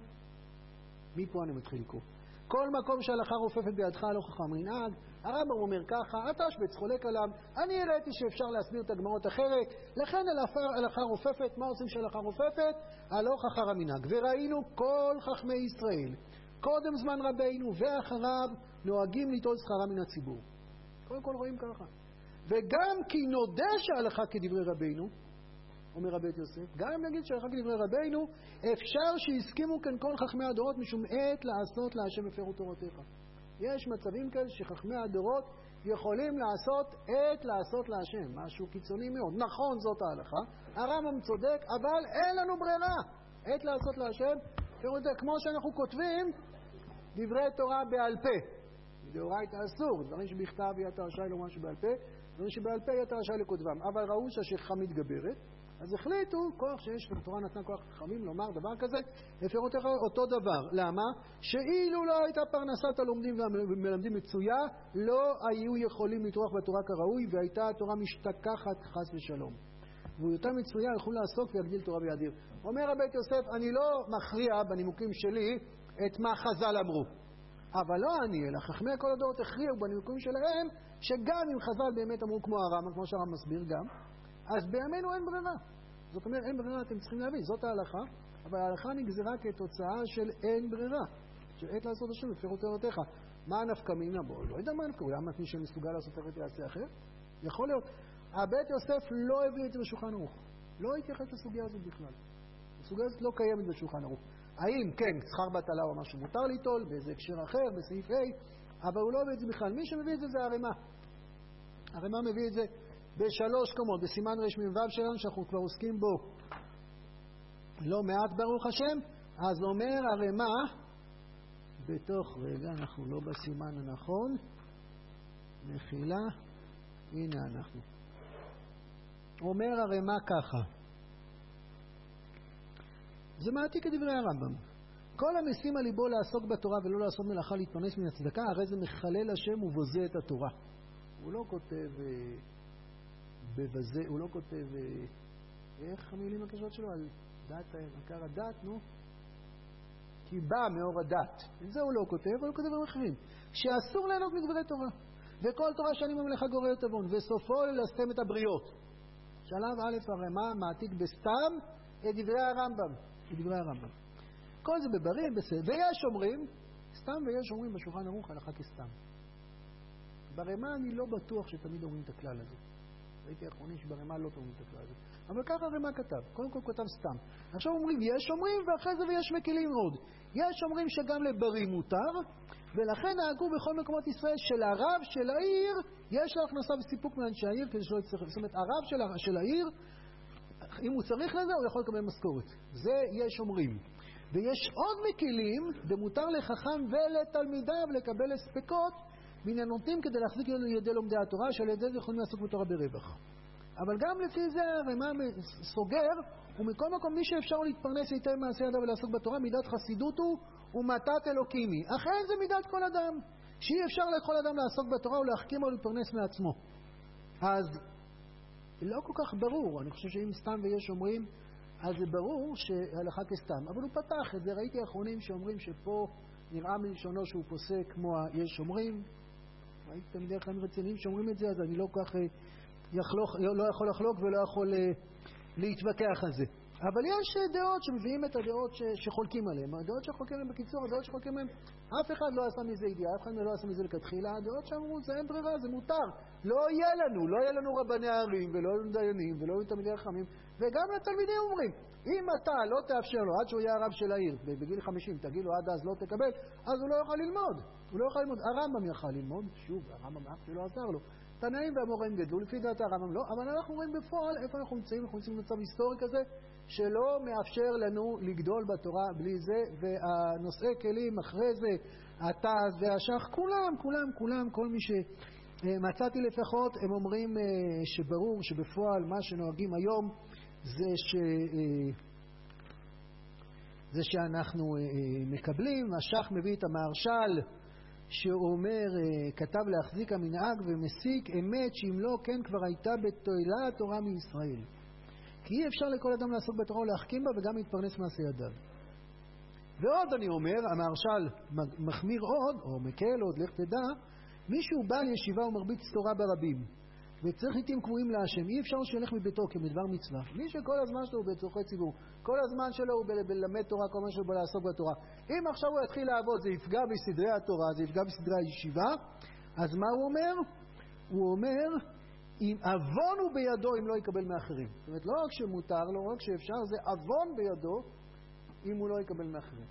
מפה אני מתחיל לקרוא. כל מקום שההלכה רופפת בידך לא חכם מנהג, הרמב"ם אומר ככה, התשבץ חולק עליו, אני הראיתי שאפשר להסביר את הגמרות אחרת, לכן ההלכה רופפת, מה עושים שההלכה רופפת? הלוך אחר המנהג. וראינו כל חכמי ישראל, קודם זמן רבינו ואחריו, נוהגים ליטול שכרה מן הציבור. קודם כל רואים ככה. וגם כי נודע שההלכה כדברי רבינו, אומר רבי יוסף, גם אם נגיד שהלכה כדברי רבינו, אפשר שהסכימו כאן כל חכמי הדורות משום עת לעשות להשם הפרו תורתך. יש מצבים כאלה שחכמי הדורות יכולים לעשות עת לעשות להשם, משהו קיצוני מאוד. נכון, זאת ההלכה, הרמב"ם צודק, אבל אין לנו ברירה. עת לעשות להשם, כמו שאנחנו כותבים דברי תורה בעל פה. דאורייתא אסור, דברים שבכתב יהיה אתה רשאי לומר שבעל פה, דברים שבעל פה יהיה אתה רשאי לכותבם. אבל ראו שהשכחה מתגברת, אז החליטו, כוח שיש, התורה נתנה כוח חכמים לומר דבר כזה, הפרו תורתך אותו דבר. למה? שאילו לא הייתה פרנסת הלומדים והמלמדים מצויה, לא היו יכולים לתרוח בתורה כראוי, והייתה התורה משתכחת חס ושלום. והיותה מצויה הלכו לעסוק ויגדיל תורה וידיר. אומר רבי יוסף, אני לא מכריע בנימוקים שלי את מה חז"ל אמרו. אבל לא אני, אלא חכמי כל הדורות הכריעו בנימוקים שלהם, שגם אם חז"ל באמת אמרו כמו הרמב"ם, כמו שהרמב"ם מסביר גם, אז בימינו אין ברירה. זאת אומרת, אין ברירה, אתם צריכים להבין, זאת ההלכה, אבל ההלכה נגזרה כתוצאה של אין ברירה. של עת לעשות השם, הפרו תורתך. מה הנפקא מינה בו? לא יודע מה הנפקא, אולי מי שמסוגל לעשות אחרת יעשה אחר? יכול להיות. הבית יוסף לא הביא את זה בשולחן ערוך. לא התייחס לסוגיה הזאת בכלל. הסוגיה הזאת לא קיימת בשולחן ערוך. האם, כן, שכר בטלה או משהו מותר ליטול, באיזה הקשר אחר, בסעיף A, אבל הוא לא הביא את זה בכלל. מי שמביא את זה זה הרמ"א. הרמ"א מביא את זה בשלוש קומות, בסימן רש מ"ו שלנו, שאנחנו כבר עוסקים בו לא מעט ברוך השם. אז אומר הרמ"א, בתוך רגע, אנחנו לא בסימן הנכון, מחילה, הנה אנחנו. אומר הרמ"א ככה, זה מעתיק כדברי הרמב"ם. כל המשים על ליבו לעסוק בתורה ולא לעשות מלאכה להתפרנס מן הצדקה, הרי זה מחלל השם ובוזה את התורה. הוא לא כותב בבזה, הוא לא כותב איך המילים הקשות שלו על דת, עקר הדת, נו? כי בא מאור הדת. זה הוא לא כותב, אבל הוא כותב על אחרים. שאסור ליהנות מדברי תורה. וכל תורה שאני ממלכה גוררת עוון, וסופו ללסתם את הבריות. שלב א' הרמ"א מעתיק בסתם את דברי הרמב"ם. את דברי הרמב"ם. כל זה בבריא, בסדר. ויש אומרים, סתם ויש אומרים בשולחן ערוך הלכה כסתם. ברמ"א אני לא בטוח שתמיד אומרים את הכלל הזה. ראיתי האחרונים שברמ"א לא אומרים את הכלל הזה. אבל ככה הרמ"א כתב. קודם כל כתב סתם. עכשיו אומרים, יש אומרים, ואחרי זה ויש מקלים עוד. יש אומרים שגם לבריא מותר, ולכן נהגו בכל מקומות ישראל של הרב של העיר, יש לו הכנסה וסיפוק מאנשי העיר, כדי שלא יצטרך. זאת אומרת, הרב של, של העיר, אם הוא צריך לזה, הוא יכול לקבל משכורת. זה יש אומרים. ויש עוד מקלים, ומותר לחכם ולתלמידיו לקבל הספקות, מן הנותנים כדי להחזיק ידי לומדי התורה, שעל ידי זה יכולים לעסוק בתורה ברווח. אבל גם לפי זה הרמ"א סוגר, ומכל מקום מי שאפשר להתפרנס היטב מעשה ידיו ולעסוק בתורה, מידת חסידות הוא ומתת אלוקימי. אחרי זה מידת כל אדם, שאי אפשר לכל אדם לעסוק בתורה ולהחכים או להתפרנס מעצמו. אז לא כל כך ברור, אני חושב שאם סתם ויש אומרים, אז זה ברור שהלכה כסתם. אבל הוא פתח את זה, ראיתי האחרונים שאומרים שפה נראה מלשונו שהוא פוסק כמו יש אומרים, ראיתי תמידי חיים רציניים שאומרים את זה, אז אני לא כל כך יחלוק, לא יכול לחלוק ולא יכול להתווכח על זה. אבל יש דעות שמביאים את הדעות ש, שחולקים עליהם. הדעות שחולקים עליהם, בקיצור, הדעות שחולקים עליהם, אף אחד לא עשה מזה ידיעה, אף אחד לא עשה מזה לכתחילה. הדעות שאמרו, זה אין ברירה, זה מותר. לא יהיה לנו, לא יהיה לנו רבני ערים, ולא יהיו דיינים, ולא יהיו תלמידי חכמים. וגם לתלמידים אומרים, אם אתה לא תאפשר לו, עד שהוא יהיה הרב של העיר, בגיל חמישים, תגיד לו עד אז לא תקבל, אז הוא לא יוכל ללמוד. הוא לא יוכל ללמוד. הרמב"ם יוכל ללמוד, שוב, הרמב"ם אף שלא עזר לו. תנאים והמוראים גדלו, לפי דעת הרמב"ם לא, אבל אנחנו רואים בפועל איפה אנחנו נמצאים, אנחנו נמצאים במצב היסטורי כזה, שלא מאפשר לנו לגדול בתורה בלי זה, והנושאי כלים אחרי זה, התז והשח, כולם, כולם, כולם, כל מי שמצאתי לפחות, הם אומרים שברור שבפועל מה שנוהגים היום זה ש... זה שאנחנו מקבלים. השח מביא את המהרש"ל שאומר, כתב להחזיק המנהג ומסיק אמת שאם לא כן כבר הייתה בתוילה התורה מישראל. כי אי אפשר לכל אדם לעסוק בתורה ולהחכים בה וגם להתפרנס מעשה ידיו. ועוד אני אומר, המהרש"ל מחמיר עוד, או מקל עוד, לך תדע, מישהו בא לישיבה ומרביץ תורה ברבים, וצריך לעתים קבועים להשם, אי אפשר שילך מביתו כמדבר מצווה. מי שכל הזמן שלו הוא בצורכי ציבור, כל הזמן שלו הוא בלמד תורה, כל הזמן שלו הוא לעסוק בתורה. אם עכשיו הוא יתחיל לעבוד, זה יפגע בסדרי התורה, זה יפגע בסדרי הישיבה, אז מה הוא אומר? הוא אומר, אם אבון הוא בידו אם לא יקבל מאחרים. זאת אומרת, לא רק שמותר, לא רק שאפשר, זה אבון בידו אם הוא לא יקבל מאחרים.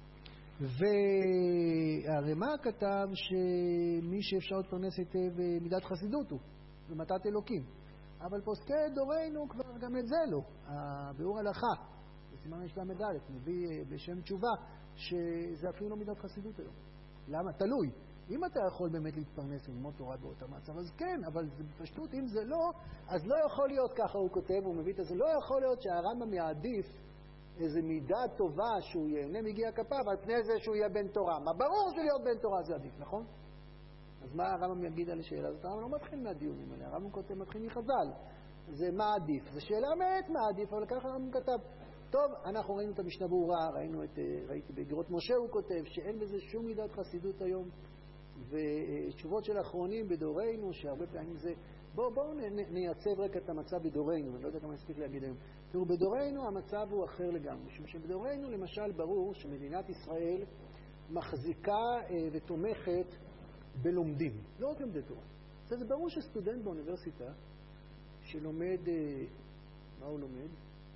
והרמ"א כתב שמי שאפשר להתפרנס היטב מידת חסידות הוא, ומתת אלוקים. אבל פוסקי דורנו כבר גם את זה לא. הביאור הלכה, בסימן משל"ד, מביא בשם תשובה, שזה אפילו לא מידת חסידות היום. למה? תלוי. אם אתה יכול באמת להתפרנס וללמוד תורה באותה מצב, אז כן, אבל זה בפשטות, אם זה לא, אז לא יכול להיות ככה, הוא כותב, הוא מביא את זה, לא יכול להיות שהרמב"ם יעדיף איזו מידה טובה שהוא ייהנה מגיע כפיו, על פני זה שהוא יהיה בן תורה. מה ברור שלהיות בן תורה זה עדיף, נכון? אז מה הרמב"ם יגיד על השאלה הזאת? הרמב"ם לא מתחיל מהדיונים האלה, הרמב"ם כותב מתחיל מחז"ל. זה מה עדיף? זו שאלה באמת מה עדיף, אבל ככה הרמב"ם כתב. טוב, אנחנו ראינו את המשנה ברורה, ראינו את, ראיתי באגרות משה הוא כותב, שאין בזה שום מידת חסידות היום, ותשובות של האחרונים בדורנו, שהרבה פעמים זה, בואו בוא נייצב רק את המצב בדורנו, אני לא יודע כמה נספיק להגיד היום. תראו, בדורנו המצב הוא אחר לגמרי, משום שבדורנו למשל ברור שמדינת ישראל מחזיקה ותומכת בלומדים, לא רק לומדי תורה. זה ברור שסטודנט באוניברסיטה שלומד, מה הוא לומד?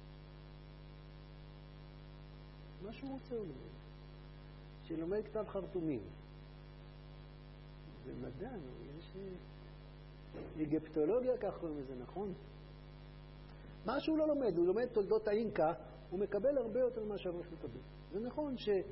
מה שהוא רוצה הוא לומד. שלומד כתב חרטומים. זה מדע, יש אגפטולוגיה, כך קוראים לזה, נכון? מה שהוא לא לומד, הוא לומד תולדות האינקה, הוא מקבל הרבה יותר ממה שהראש מקבל. זה נכון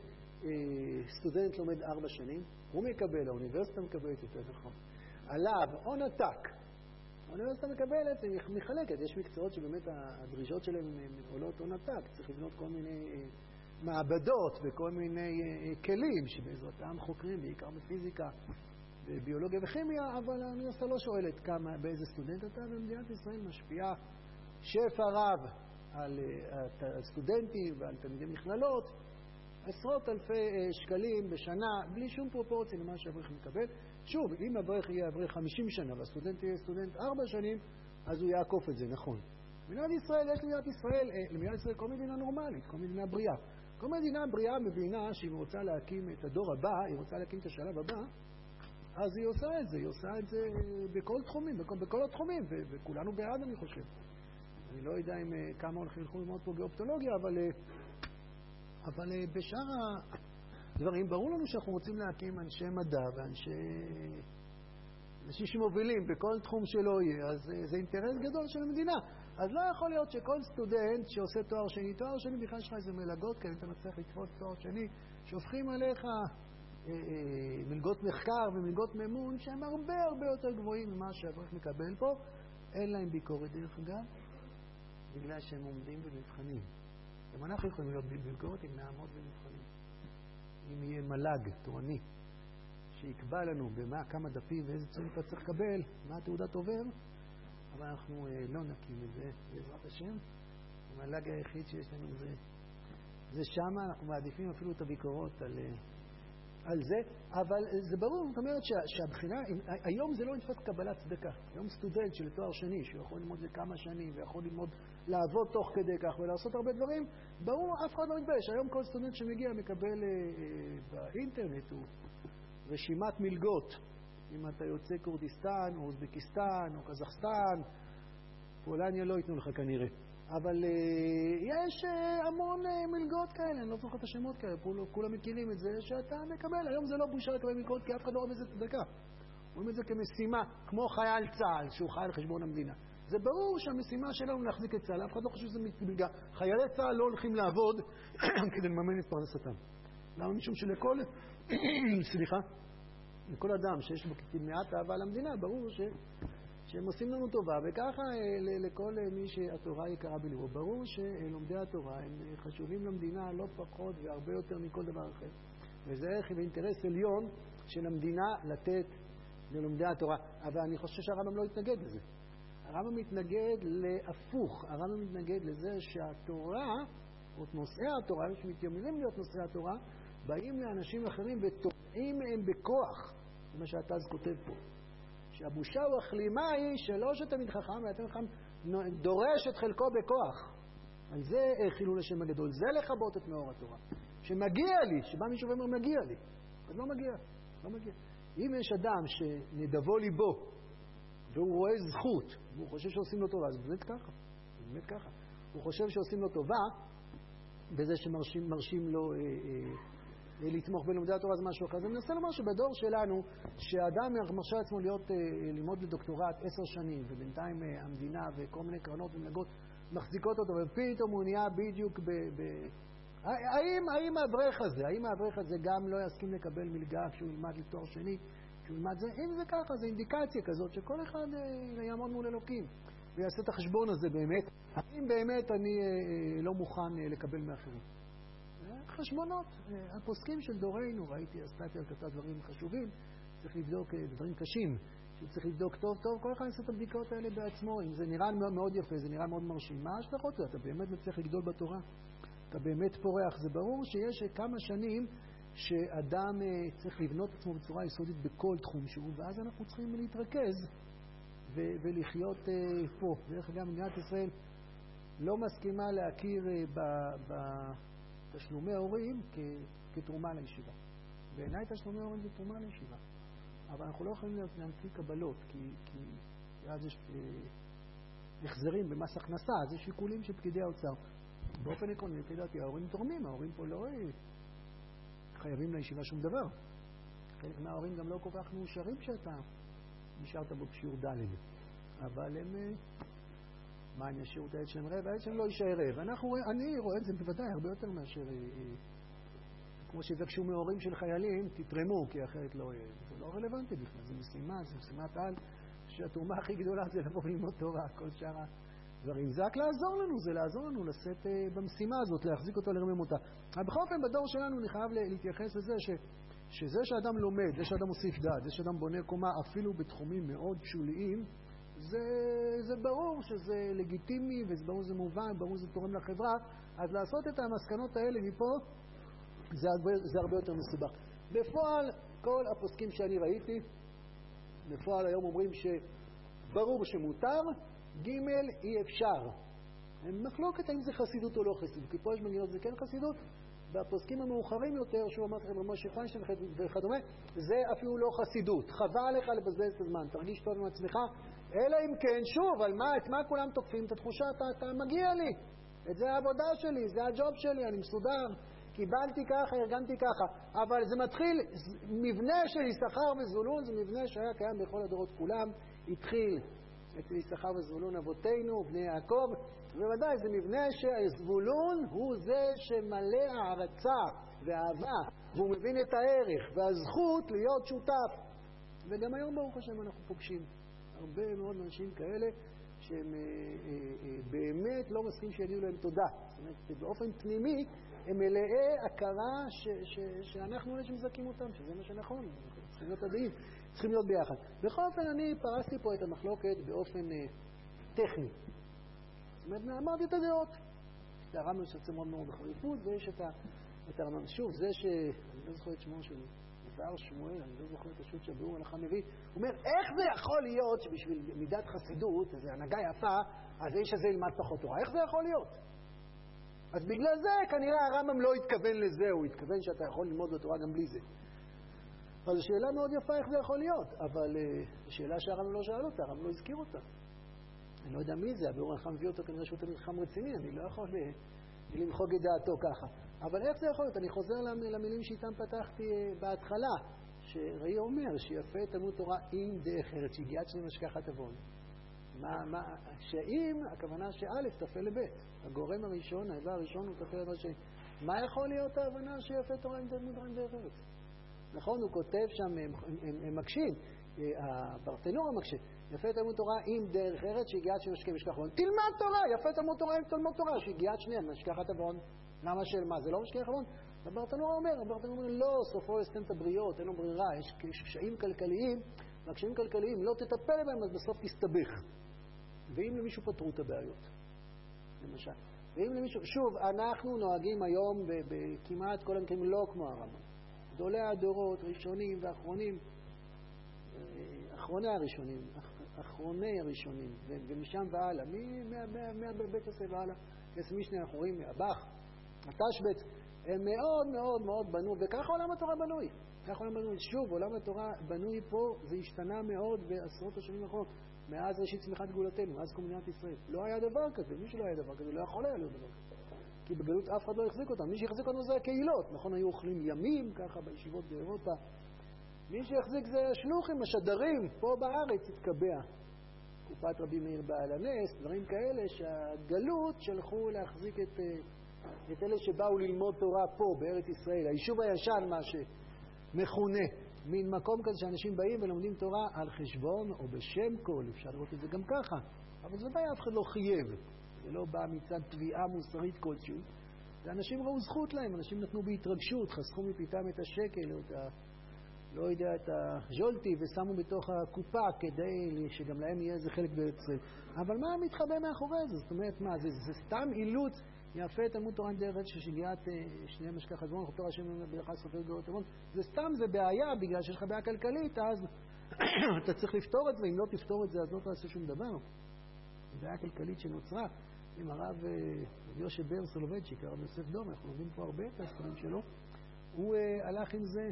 שסטודנט לומד ארבע שנים, הוא מקבל, האוניברסיטה מקבלת יותר נכון. עליו, הון עתק. האוניברסיטה מקבלת, היא מחלקת, יש מקצועות שבאמת הדרישות שלהם עולות הון עתק, צריך לבנות כל מיני מעבדות וכל מיני כלים שבעזרתם חוקרים, בעיקר בפיזיקה, בביולוגיה וכימיה, אבל האוניברסיטה לא שואלת כמה, באיזה סטודנט אתה, ומדינת ישראל משפיעה שפע רב על הסטודנטים ועל תלמידי מכללות, עשרות אלפי שקלים בשנה, בלי שום פרופורציה למה שהאברך מקבל. שוב, אם האברך יהיה אברך חמישים שנה והסטודנט יהיה סטודנט ארבע שנים, אז הוא יעקוף את זה, נכון. במדינת ישראל, יש למדינת ישראל, למדינת ישראל כל מדינה נורמלית, כל מדינה בריאה. כל מדינה בריאה מבינה שהיא רוצה להקים את הדור הבא, היא רוצה להקים את השלב הבא, אז היא עושה את זה, היא עושה את זה בכל תחומים, בכל, בכל התחומים, ו- וכולנו בעד אני חושב. אני לא יודע אם כמה הולכים ללמוד פה גיאופטולוגיה, אבל, אבל בשאר הדברים ברור לנו שאנחנו רוצים להקים אנשי מדע ואנשי אנשים שמובילים בכל תחום שלא יהיה, אז זה אינטרס גדול של המדינה. אז לא יכול להיות שכל סטודנט שעושה תואר שני, תואר שני בכלל שלך איזה מלגות, כי אתה מצליח לתפוס תואר שני, שהופכים עליך אה, אה, מלגות מחקר ומלגות ממון, שהם הרבה הרבה יותר גבוהים ממה שהאברך מקבל פה. אין להם ביקורת דרך אגב, בגלל שהם עומדים במבחנים. גם אנחנו יכולים להיות בביקורת אם נעמוד במבחנים. אם יהיה מל"ג תורני, שיקבע לנו במה, כמה דפים ואיזה ציון אתה צריך לקבל, מה התעודת עובר, אבל אנחנו אה, לא נקים את זה, בעזרת השם. המל"ג היחיד שיש לנו זה, זה שמה, אנחנו מעדיפים אפילו את הביקורות על, על זה, אבל זה ברור, זאת אומרת שה, שהבחינה, היום זה לא נתפס קבלת צדקה. היום סטודנט של תואר שני, שהוא יכול ללמוד לכמה שנים, ויכול ללמוד לעבוד תוך כדי כך ולעשות הרבה דברים, ברור, אף אחד לא מתבייש. היום כל סטודנט שמגיע מקבל אה, אה, באינטרנט הוא רשימת מלגות. אם אתה יוצא כורדיסטן, או אוזבקיסטן, או קזחסטן, פולניה לא ייתנו לך כנראה. אבל uh, יש uh, המון uh, מלגות כאלה, אני לא זוכר את השמות כאלה, כול, כולם מכירים את זה, שאתה מקבל. היום זה לא בושה לקבל מלגות, כי אף אחד לא רואה בזה צדקה. רואים את זה כמשימה, כמו חייל צה"ל, שהוא חי על חשבון המדינה. זה ברור שהמשימה שלנו להחזיק את צה"ל, אף אחד לא חושב שזה מלגה. חיילי צה"ל לא הולכים לעבוד כדי לממן את פרנסתם. למה? משום שלכל, סליחה, לכל אדם שיש בו מעט אהבה למדינה, ברור ש... שהם עושים לנו טובה, וככה לכל מי שהתורה יקרה בליבו. ברור שלומדי התורה הם חשובים למדינה לא פחות והרבה יותר מכל דבר אחר. וזה ערך ואינטרס עליון של המדינה לתת ללומדי התורה. אבל אני חושב שהרמב"ם לא יתנגד לזה. הרמב"ם מתנגד להפוך. הרמב"ם מתנגד לזה שהתורה, או נושאי התורה, שמתיימרים להיות נושאי התורה, באים לאנשים אחרים ותובעים מהם בכוח. זה מה שהתז כותב פה. שהבושה או הכלימה היא שלא שתמיד חכם, אלא תמיד חכם דורש את חלקו בכוח. על זה חילול השם הגדול. זה לכבות את מאור התורה. שמגיע לי, שבא מישהו ואומר מגיע לי. אז לא מגיע, לא מגיע. אם יש אדם שנדבו ליבו, והוא רואה זכות, והוא חושב שעושים לו טובה, אז באמת ככה. באמת ככה. הוא חושב שעושים לו טובה, בזה שמרשים מרשים לו... אה, אה, לתמוך בלומדי התורה זה משהו אחר. אז אני מנסה לומר שבדור שלנו, שאדם מרשה עצמו להיות, ללמוד לדוקטורט עשר שנים, ובינתיים המדינה וכל מיני קרנות ומלגות מחזיקות אותו, ופתאום הוא נהיה בדיוק ב... ב... האם, האם האברך הזה, האם האברך הזה גם לא יסכים לקבל מלגה כשהוא ילמד לתואר שני, כשהוא ילמד זה? אם זה ככה, זה אינדיקציה כזאת שכל אחד יעמוד מול אלוקים ויעשה את החשבון הזה באמת. האם באמת אני לא מוכן לקבל מאחרים? חשבונות. הפוסקים של דורנו, ראיתי, הסטטיה כתב דברים חשובים, צריך לבדוק דברים קשים, שצריך לבדוק טוב טוב, כל אחד יעשה את הבדיקות האלה בעצמו. אם זה נראה מאוד יפה, זה נראה מאוד מרשים, מה ההשלכות? אתה באמת מצליח לגדול בתורה, אתה באמת פורח. זה ברור שיש כמה שנים שאדם צריך לבנות עצמו בצורה יסודית בכל תחום שהוא, ואז אנחנו צריכים להתרכז ו- ולחיות פה. דרך אגב, מדינת ישראל לא מסכימה להכיר ב... ב- תשלומי ההורים כ... כתרומה לישיבה. בעיניי תשלומי ההורים זה תרומה לישיבה. אבל אנחנו לא יכולים להמציא קבלות, כי, כי אז יש אה, החזרים במס הכנסה, אז יש שיקולים של פקידי האוצר. באופן עקרוני, לפי דעתי, ההורים תורמים, ההורים פה לא חייבים לישיבה שום דבר. חלק מההורים גם לא כל כך מאושרים שאתה נשארת בו בשיעור ד', אבל הם... אה, מה הם ישאירו את העת שלהם רעב? העת שלהם לא יישאר רעב. אנחנו, אני רואה את זה בוודאי הרבה יותר מאשר, כמו שיבקשו מהורים של חיילים, תתרמו, כי אחרת לא, זה לא רלוונטי בכלל. זה משימה, זה משימת על, שהתרומה הכי גדולה זה לבוא וללמוד תורה, כל שאר הדברים. זה רק לעזור לנו, זה לעזור לנו לשאת במשימה הזאת, להחזיק אותו לרמם אותה. אבל בכל אופן, בדור שלנו אני חייב להתייחס לזה ש, שזה שאדם לומד, זה שאדם מוסיף דעת, זה שאדם בונה קומה, אפילו בתחומים מאוד שוליים, זה, זה ברור שזה לגיטימי, וזה ברור שזה מובן, ברור שזה תורם לחברה. אז לעשות את המסקנות האלה מפה, זה הרבה, זה הרבה יותר מסובך. בפועל, כל הפוסקים שאני ראיתי, בפועל היום אומרים שברור שמותר, ג' אי אפשר. הם מחלוקת האם זה חסידות או לא חסידות, כי פה יש מגילות זה כן חסידות, והפוסקים המאוחרים יותר, שהוא אמר לכם, משה פיינשטיין וכדומה, זה אפילו לא חסידות. חבל לך לבזבז את הזמן, תרגיש טוב עם עצמך, אלא אם כן, שוב, על מה, את מה כולם תוקפים? את התחושה, אתה, אתה מגיע לי. את זה העבודה שלי, זה הג'וב שלי, אני מסודר, קיבלתי ככה, ארגנתי ככה. אבל זה מתחיל, מבנה של יששכר וזבולון, זה מבנה שהיה קיים בכל הדורות כולם, התחיל את יששכר וזבולון אבותינו, בני יעקב, ובוודאי זה מבנה שהזבולון הוא זה שמלא הערצה ואהבה, והוא מבין את הערך והזכות להיות שותף. וגם היום ברוך השם אנחנו פוגשים הרבה מאוד אנשים כאלה שהם אה, אה, אה, באמת לא מסכים שיגידו להם תודה. זאת אומרת, באופן פנימי הם מלאי הכרה ש, ש, שאנחנו אלה שמזכים אותם, שזה מה שנכון, צריכים להיות עדיים, צריכים להיות ביחד. בכל אופן אני פרסתי פה את המחלוקת באופן אה, טכני. זאת אומרת, אמרתי את הדעות. את הרמב"ם שיוצא מאוד מאוד בחריפות, ויש את הרמב"ם. שוב, זה ש... אני לא זוכר את שמו של שר שמואל, אני לא זוכר את השו"ת שהביאור הלכה מביא, הוא אומר, איך זה יכול להיות שבשביל מידת חסידות, איזו הנהגה יפה, אז האיש הזה ילמד פחות תורה? איך זה יכול להיות? אז בגלל זה כנראה הרמב"ם לא התכוון לזה, הוא התכוון שאתה יכול ללמוד בתורה גם בלי זה. אז השאלה מאוד יפה איך זה יכול להיות, אבל uh, השאלה שהרמב"ם לא שאל אותה, הרמב"ם לא הזכיר אותה. אני לא יודע מי זה, הביאור הלכה מביא אותו כנראה שהוא תלמיד חכם רציני, אני לא יכול uh, למחוג את דעתו ככה. אבל איך זה יכול להיות? אני חוזר למילים שאיתם פתחתי uh, בהתחלה, שראי אומר שיפה תלמוד תורה עם דרך ארץ, שהגיעת שני משכחת עוון. מה, מה, שאם, הכוונה שא' תפה לב', הגורם הראשון, האיבר הראשון הוא תפה לב', מה יכול להיות ההבנה שיפה תורה עם תלמוד תורה עם דרך ארץ? נכון, הוא כותב שם, הם, הם, הם מקשים, הברטנור המקשה, יפה תלמוד תורה עם דרך ארץ שהגיעת שני משכחת עוון. תלמד תורה, יפה תלמוד תורה עם תלמוד תורה שהגיעת שני משכחת עוון. למה של מה? זה לא משכחת עוון? הברטנור אומר, הברטנור אומר, לא, סופו יסתן את הבריות, אין לו ברירה, יש קשיים כלכליים, והקשיים כלכליים לא תטפל בהם, אז בסוף תסתבך. ואם למישהו פתרו את הבעיות, למשל. ואם למישהו, שוב, אנחנו נוהגים היום בכמעט כל המקרים לא כמו הרמב"ם. גדולי הדורות, ראשונים ואחרונים, אחרוני הראשונים, אחרוני הראשונים, ומשם והלאה, מהבית הזה והלאה, כסמישני האחורים, מהבח, התשבט, הם מאוד מאוד מאוד בנו, וככה עולם התורה בנוי. ככה עולם בנוי. שוב, עולם התורה בנוי פה, זה השתנה מאוד בעשרות השנים האחרונות, מאז ראשית צמיחת גאולתנו, מאז קומדינת ישראל. לא היה דבר כזה, מי שלא היה דבר כזה, לא יכול היה להיות דבר כזה. כי בגלות אף אחד לא החזיק אותם. מי שהחזיק אותנו זה הקהילות. נכון, היו אוכלים ימים, ככה, בישיבות באירופה. מי שהחזיק זה השלוחים, השדרים, פה בארץ התקבע. קופת רבי מאיר בעל הנס, דברים כאלה שהגלות שלחו להחזיק את, את אלה שבאו ללמוד תורה פה, בארץ ישראל. היישוב הישן, מה שמכונה, מין מקום כזה שאנשים באים ולומדים תורה על חשבון או בשם כל, אפשר לראות את זה גם ככה. אבל זה בעיה, אף אחד לא חייב. זה לא בא מצד תביעה מוסרית כלשהו. זה אנשים ראו זכות להם, אנשים נתנו בהתרגשות, חסכו מפיתם את השקל או את ה... לא יודע, את הז'ולטי, ושמו בתוך הקופה כדי שגם להם יהיה איזה חלק בארץ ישראל. אבל מה מתחבא מאחורי זה? זאת אומרת, מה, זה, זה סתם אילוץ יפה תלמוד תורה עם דרך ארץ ששגיעת שני משכחת עוון, תורה השם ברכה סופר גאורת עוון. זה סתם, זה בעיה, בגלל שיש לך בעיה כלכלית, אז אתה צריך לפתור את זה, ואם לא תפתור את זה, אז לא תעשה שום דבר. זו בעיה כלכלית שנוצרה עם הרב יושב בר סולובייצ'יק, הרב יוסף דום, אנחנו לומדים פה הרבה את הספרים שלו, הוא הלך עם זה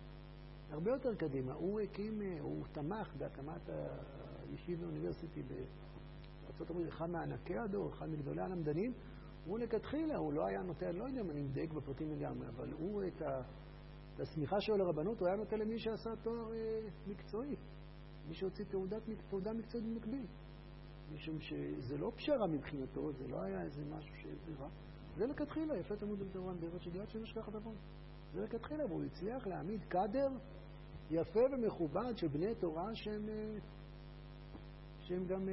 הרבה יותר קדימה. הוא הקים, הוא תמך בהקמת הישיבה האוניברסיטי בארצות הברית, אחד מענקי הדור, אחד מגדולי הלמדנים. הוא לכתחילה, הוא לא היה נותן, לא יודע אם אני מדייק בפרטים לגמרי, אבל הוא את, ה, את הסמיכה שלו לרבנות, הוא היה נותן למי שעשה תואר אה, מקצועי, מי שהוציא תעודת, תעודה מקצועית במקביל. משום שזה לא פשרה מבחינתו, זה לא היה איזה משהו שברירה. זה לכתחילה, יפה תלמוד תורה עם דרך ארץ שגיעת שני משכחת עוון. זה לכתחילה, והוא הצליח להעמיד קאדר יפה ומכובד של בני תורה שהם, שהם גם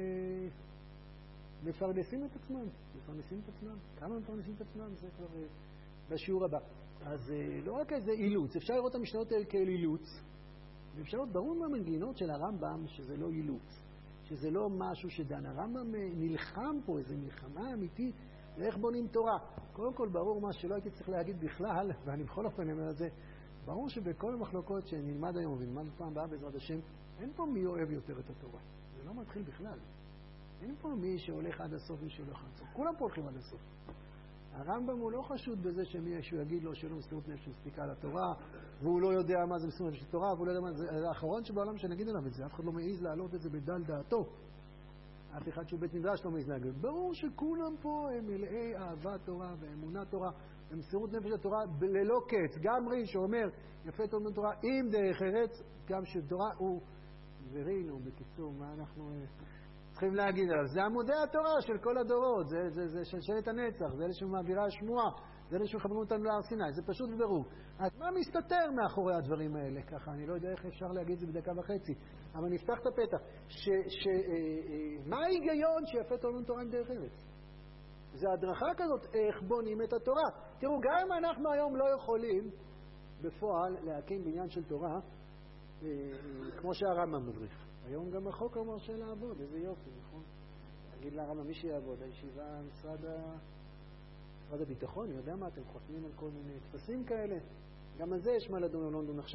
מפרנסים את עצמם. מפרנסים את עצמם. כמה מפרנסים את עצמם? זה כבר בשיעור הבא. אז לא רק איזה אילוץ, אפשר לראות את המשניות האלה כאל אילוץ, ואפשר לראות ברור מהמנגינות של הרמב"ם שזה לא אילוץ, שזה לא משהו שדן. הרמב"ם נלחם פה איזו מלחמה אמיתית לאיך בונים תורה. קודם כל ברור מה שלא הייתי צריך להגיד בכלל, ואני בכל אופן אומר את זה, ברור שבכל המחלוקות שנלמד היום ונלמד פעם הבאה בעזרת השם, אין פה מי אוהב יותר את התורה. זה לא מתחיל בכלל. אין פה מי שהולך עד הסוף, מי שהולך עד הסוף. כולם פה הולכים עד הסוף. הרמב"ם הוא לא חשוד בזה שמישהו יגיד לו שלא מסירות נפש מספיקה לתורה, והוא לא יודע מה זה מסירות נפש לתורה, והוא לא יודע מה זה. זה האחרון שבעולם שנגיד עליו את זה. אף אחד לא מעז להעלות את זה בדל דעתו. אף אחד שהוא בית מדרש לא מעז להגיד. ברור שכולם פה הם מלאי אהבת תורה ואמונת תורה ומסירות נפש לתורה ללא קץ. גם רי שאומר יפה תלמוד תורה עם דרך ארץ, גם שתורה הוא ורינו, בקיצור, מה אנחנו צריכים להגיד עליו? זה עמודי התורה של כל הדורות, זה, זה, זה שלשלת הנצח, זה אלה שמעבירה השמועה, זה אלה שמחברים אותנו להר סיני, זה פשוט ברור. אז מה מסתתר מאחורי הדברים האלה? ככה, אני לא יודע איך אפשר להגיד את זה בדקה וחצי, אבל נפתח את הפתח. ש, ש, אה, אה, מה ההיגיון שיפה תלמוד תורה עם דרך ארץ? זה הדרכה כזאת, איך בונים את התורה. תראו, גם אם אנחנו היום לא יכולים בפועל להקים בניין של תורה, אה, אה, כמו שהרמב"ם מדריך. היום גם החוק אומר של לעבוד, איזה יופי, נכון? תגיד לרמב"ם מי שיעבוד, הישיבה, משרד, ה... משרד הביטחון, אני יודע מה, אתם חותמים על כל מיני תפסים כאלה. גם על זה יש מה לדון בלונדון עכשיו.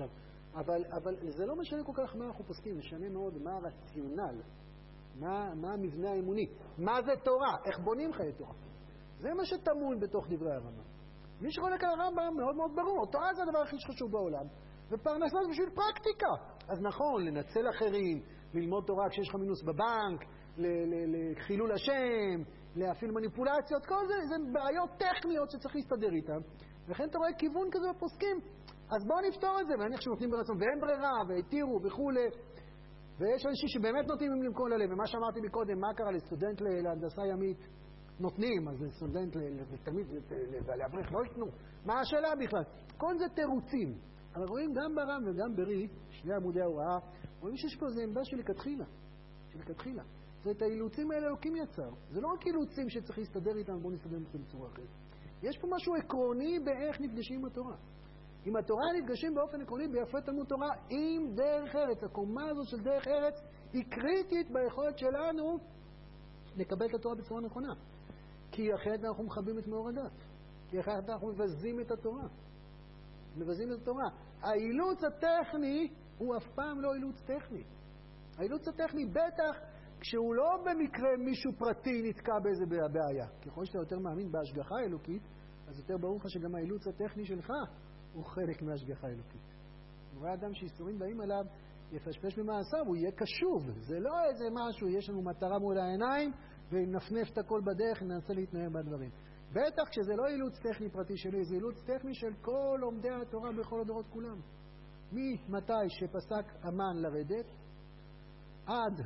אבל, אבל זה לא משנה כל כך מה אנחנו פוסקים, משנה מאוד מה הרציונל, מה, מה המבנה האמוני, מה זה תורה, איך בונים חיי תורה. זה מה שטמון בתוך דברי הרמב"ם. מי שחולק על הרמב"ם מאוד מאוד ברור, תורה זה הדבר הכי חשוב בעולם, ופרנסה זה בשביל פרקטיקה. אז נכון, לנצל אחרים, ללמוד תורה כשיש לך מינוס בבנק, לחילול השם, להפעיל מניפולציות, כל זה, זה בעיות טכניות שצריך להסתדר איתן. וכן אתה רואה כיוון כזה בפוסקים, אז בואו נפתור את זה, ואני שנותנים ברצון, ואין ברירה, והתירו וכו'. ויש אנשים שבאמת נותנים עם כל הלב, ומה שאמרתי מקודם, מה קרה לסטודנט להנדסה ימית? נותנים, אז לסטודנט, לתלמיד, לאברך, לא יתנו. מה השאלה בכלל? כל זה תירוצים. אבל רואים גם ברם וגם ברי, שני עמודי ההוראה, רואים שיש פה איזה עמדה שלכתחילה. שלכתחילה. זה את האילוצים האלה אלוקים יצר. זה לא רק אילוצים שצריך להסתדר איתם, בואו נסתדר איתם בצורה אחרת. יש פה משהו עקרוני באיך נפגשים עם התורה. עם התורה נפגשים באופן עקרוני ביפה תלמוד תורה עם דרך ארץ. הקומה הזו של דרך ארץ היא קריטית ביכולת שלנו לקבל את התורה בצורה נכונה. כי אחרת אנחנו מכבים את מאור הדת. כי אחרת אנחנו מבזים את התורה. מבזים את התורה. האילוץ הטכני הוא אף פעם לא אילוץ טכני. האילוץ הטכני בטח כשהוא לא במקרה מישהו פרטי נתקע באיזה בעיה. ככל שאתה יותר מאמין בהשגחה האלוקית, אז יותר ברור לך שגם האילוץ הטכני שלך הוא חלק מההשגחה האלוקית. הוא רואה אדם שאיסורים באים עליו, יפשפש במעשיו, הוא יהיה קשוב. זה לא איזה משהו, יש לנו מטרה מול העיניים, ונפנף את הכל בדרך, ננסה להתנהל בדברים. בטח כשזה לא אילוץ טכני פרטי שלי, זה אילוץ טכני של כל לומדי התורה בכל הדורות כולם. ממתי שפסק המן לרדת, עד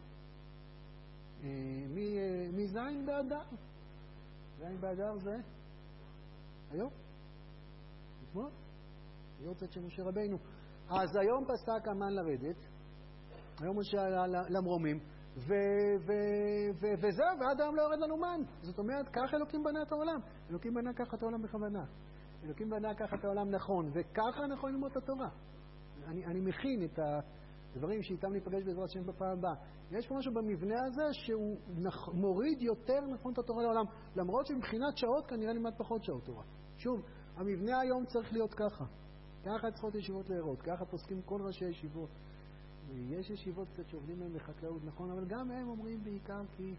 מזין באדר. זין באדר זה היום? אתמול? יורצת של משה רבינו. אז היום פסק המן לרדת, היום משה למרומים, וזהו, ועד היום לא יורד לנו מן. זאת אומרת, ככה אלוקים בנה את העולם. אלוקים בנה ככה את העולם בכוונה. אלוקים בנה ככה את העולם נכון, וככה נכון ללמוד את התורה. אני, אני מכין את הדברים שאיתם ניפגש בעזרת השם בפעם הבאה. יש פה משהו במבנה הזה שהוא מוריד יותר נכון את התורה לעולם, למרות שמבחינת שעות כנראה נלמד פחות שעות תורה. שוב, המבנה היום צריך להיות ככה. ככה צריכות ישיבות להיראות, ככה פוסקים כל ראשי הישיבות. יש ישיבות קצת שעובדים להם לחקלאות, נכון, אבל גם הם אומרים בעיקר כי,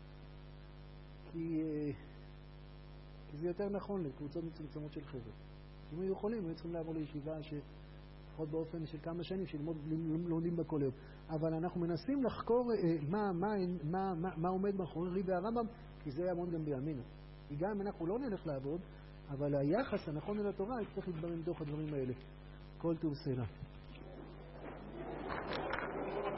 כי, כי זה יותר נכון לקבוצות מצומצמות של חבר'ה. אם היו יכולים, היו צריכים לעבור לישיבה שלפחות באופן של כמה שנים, שלמוד לומדים בה כל יום. אבל אנחנו מנסים לחקור מה, מה, מה, מה, מה עומד מאחורי רי והרמב"ם, כי זה יעמוד גם בימינו. כי גם אם אנחנו לא נלך לעבוד, אבל היחס הנכון אל התורה צריך להתברר מתוך הדברים האלה. כל טוב סלע.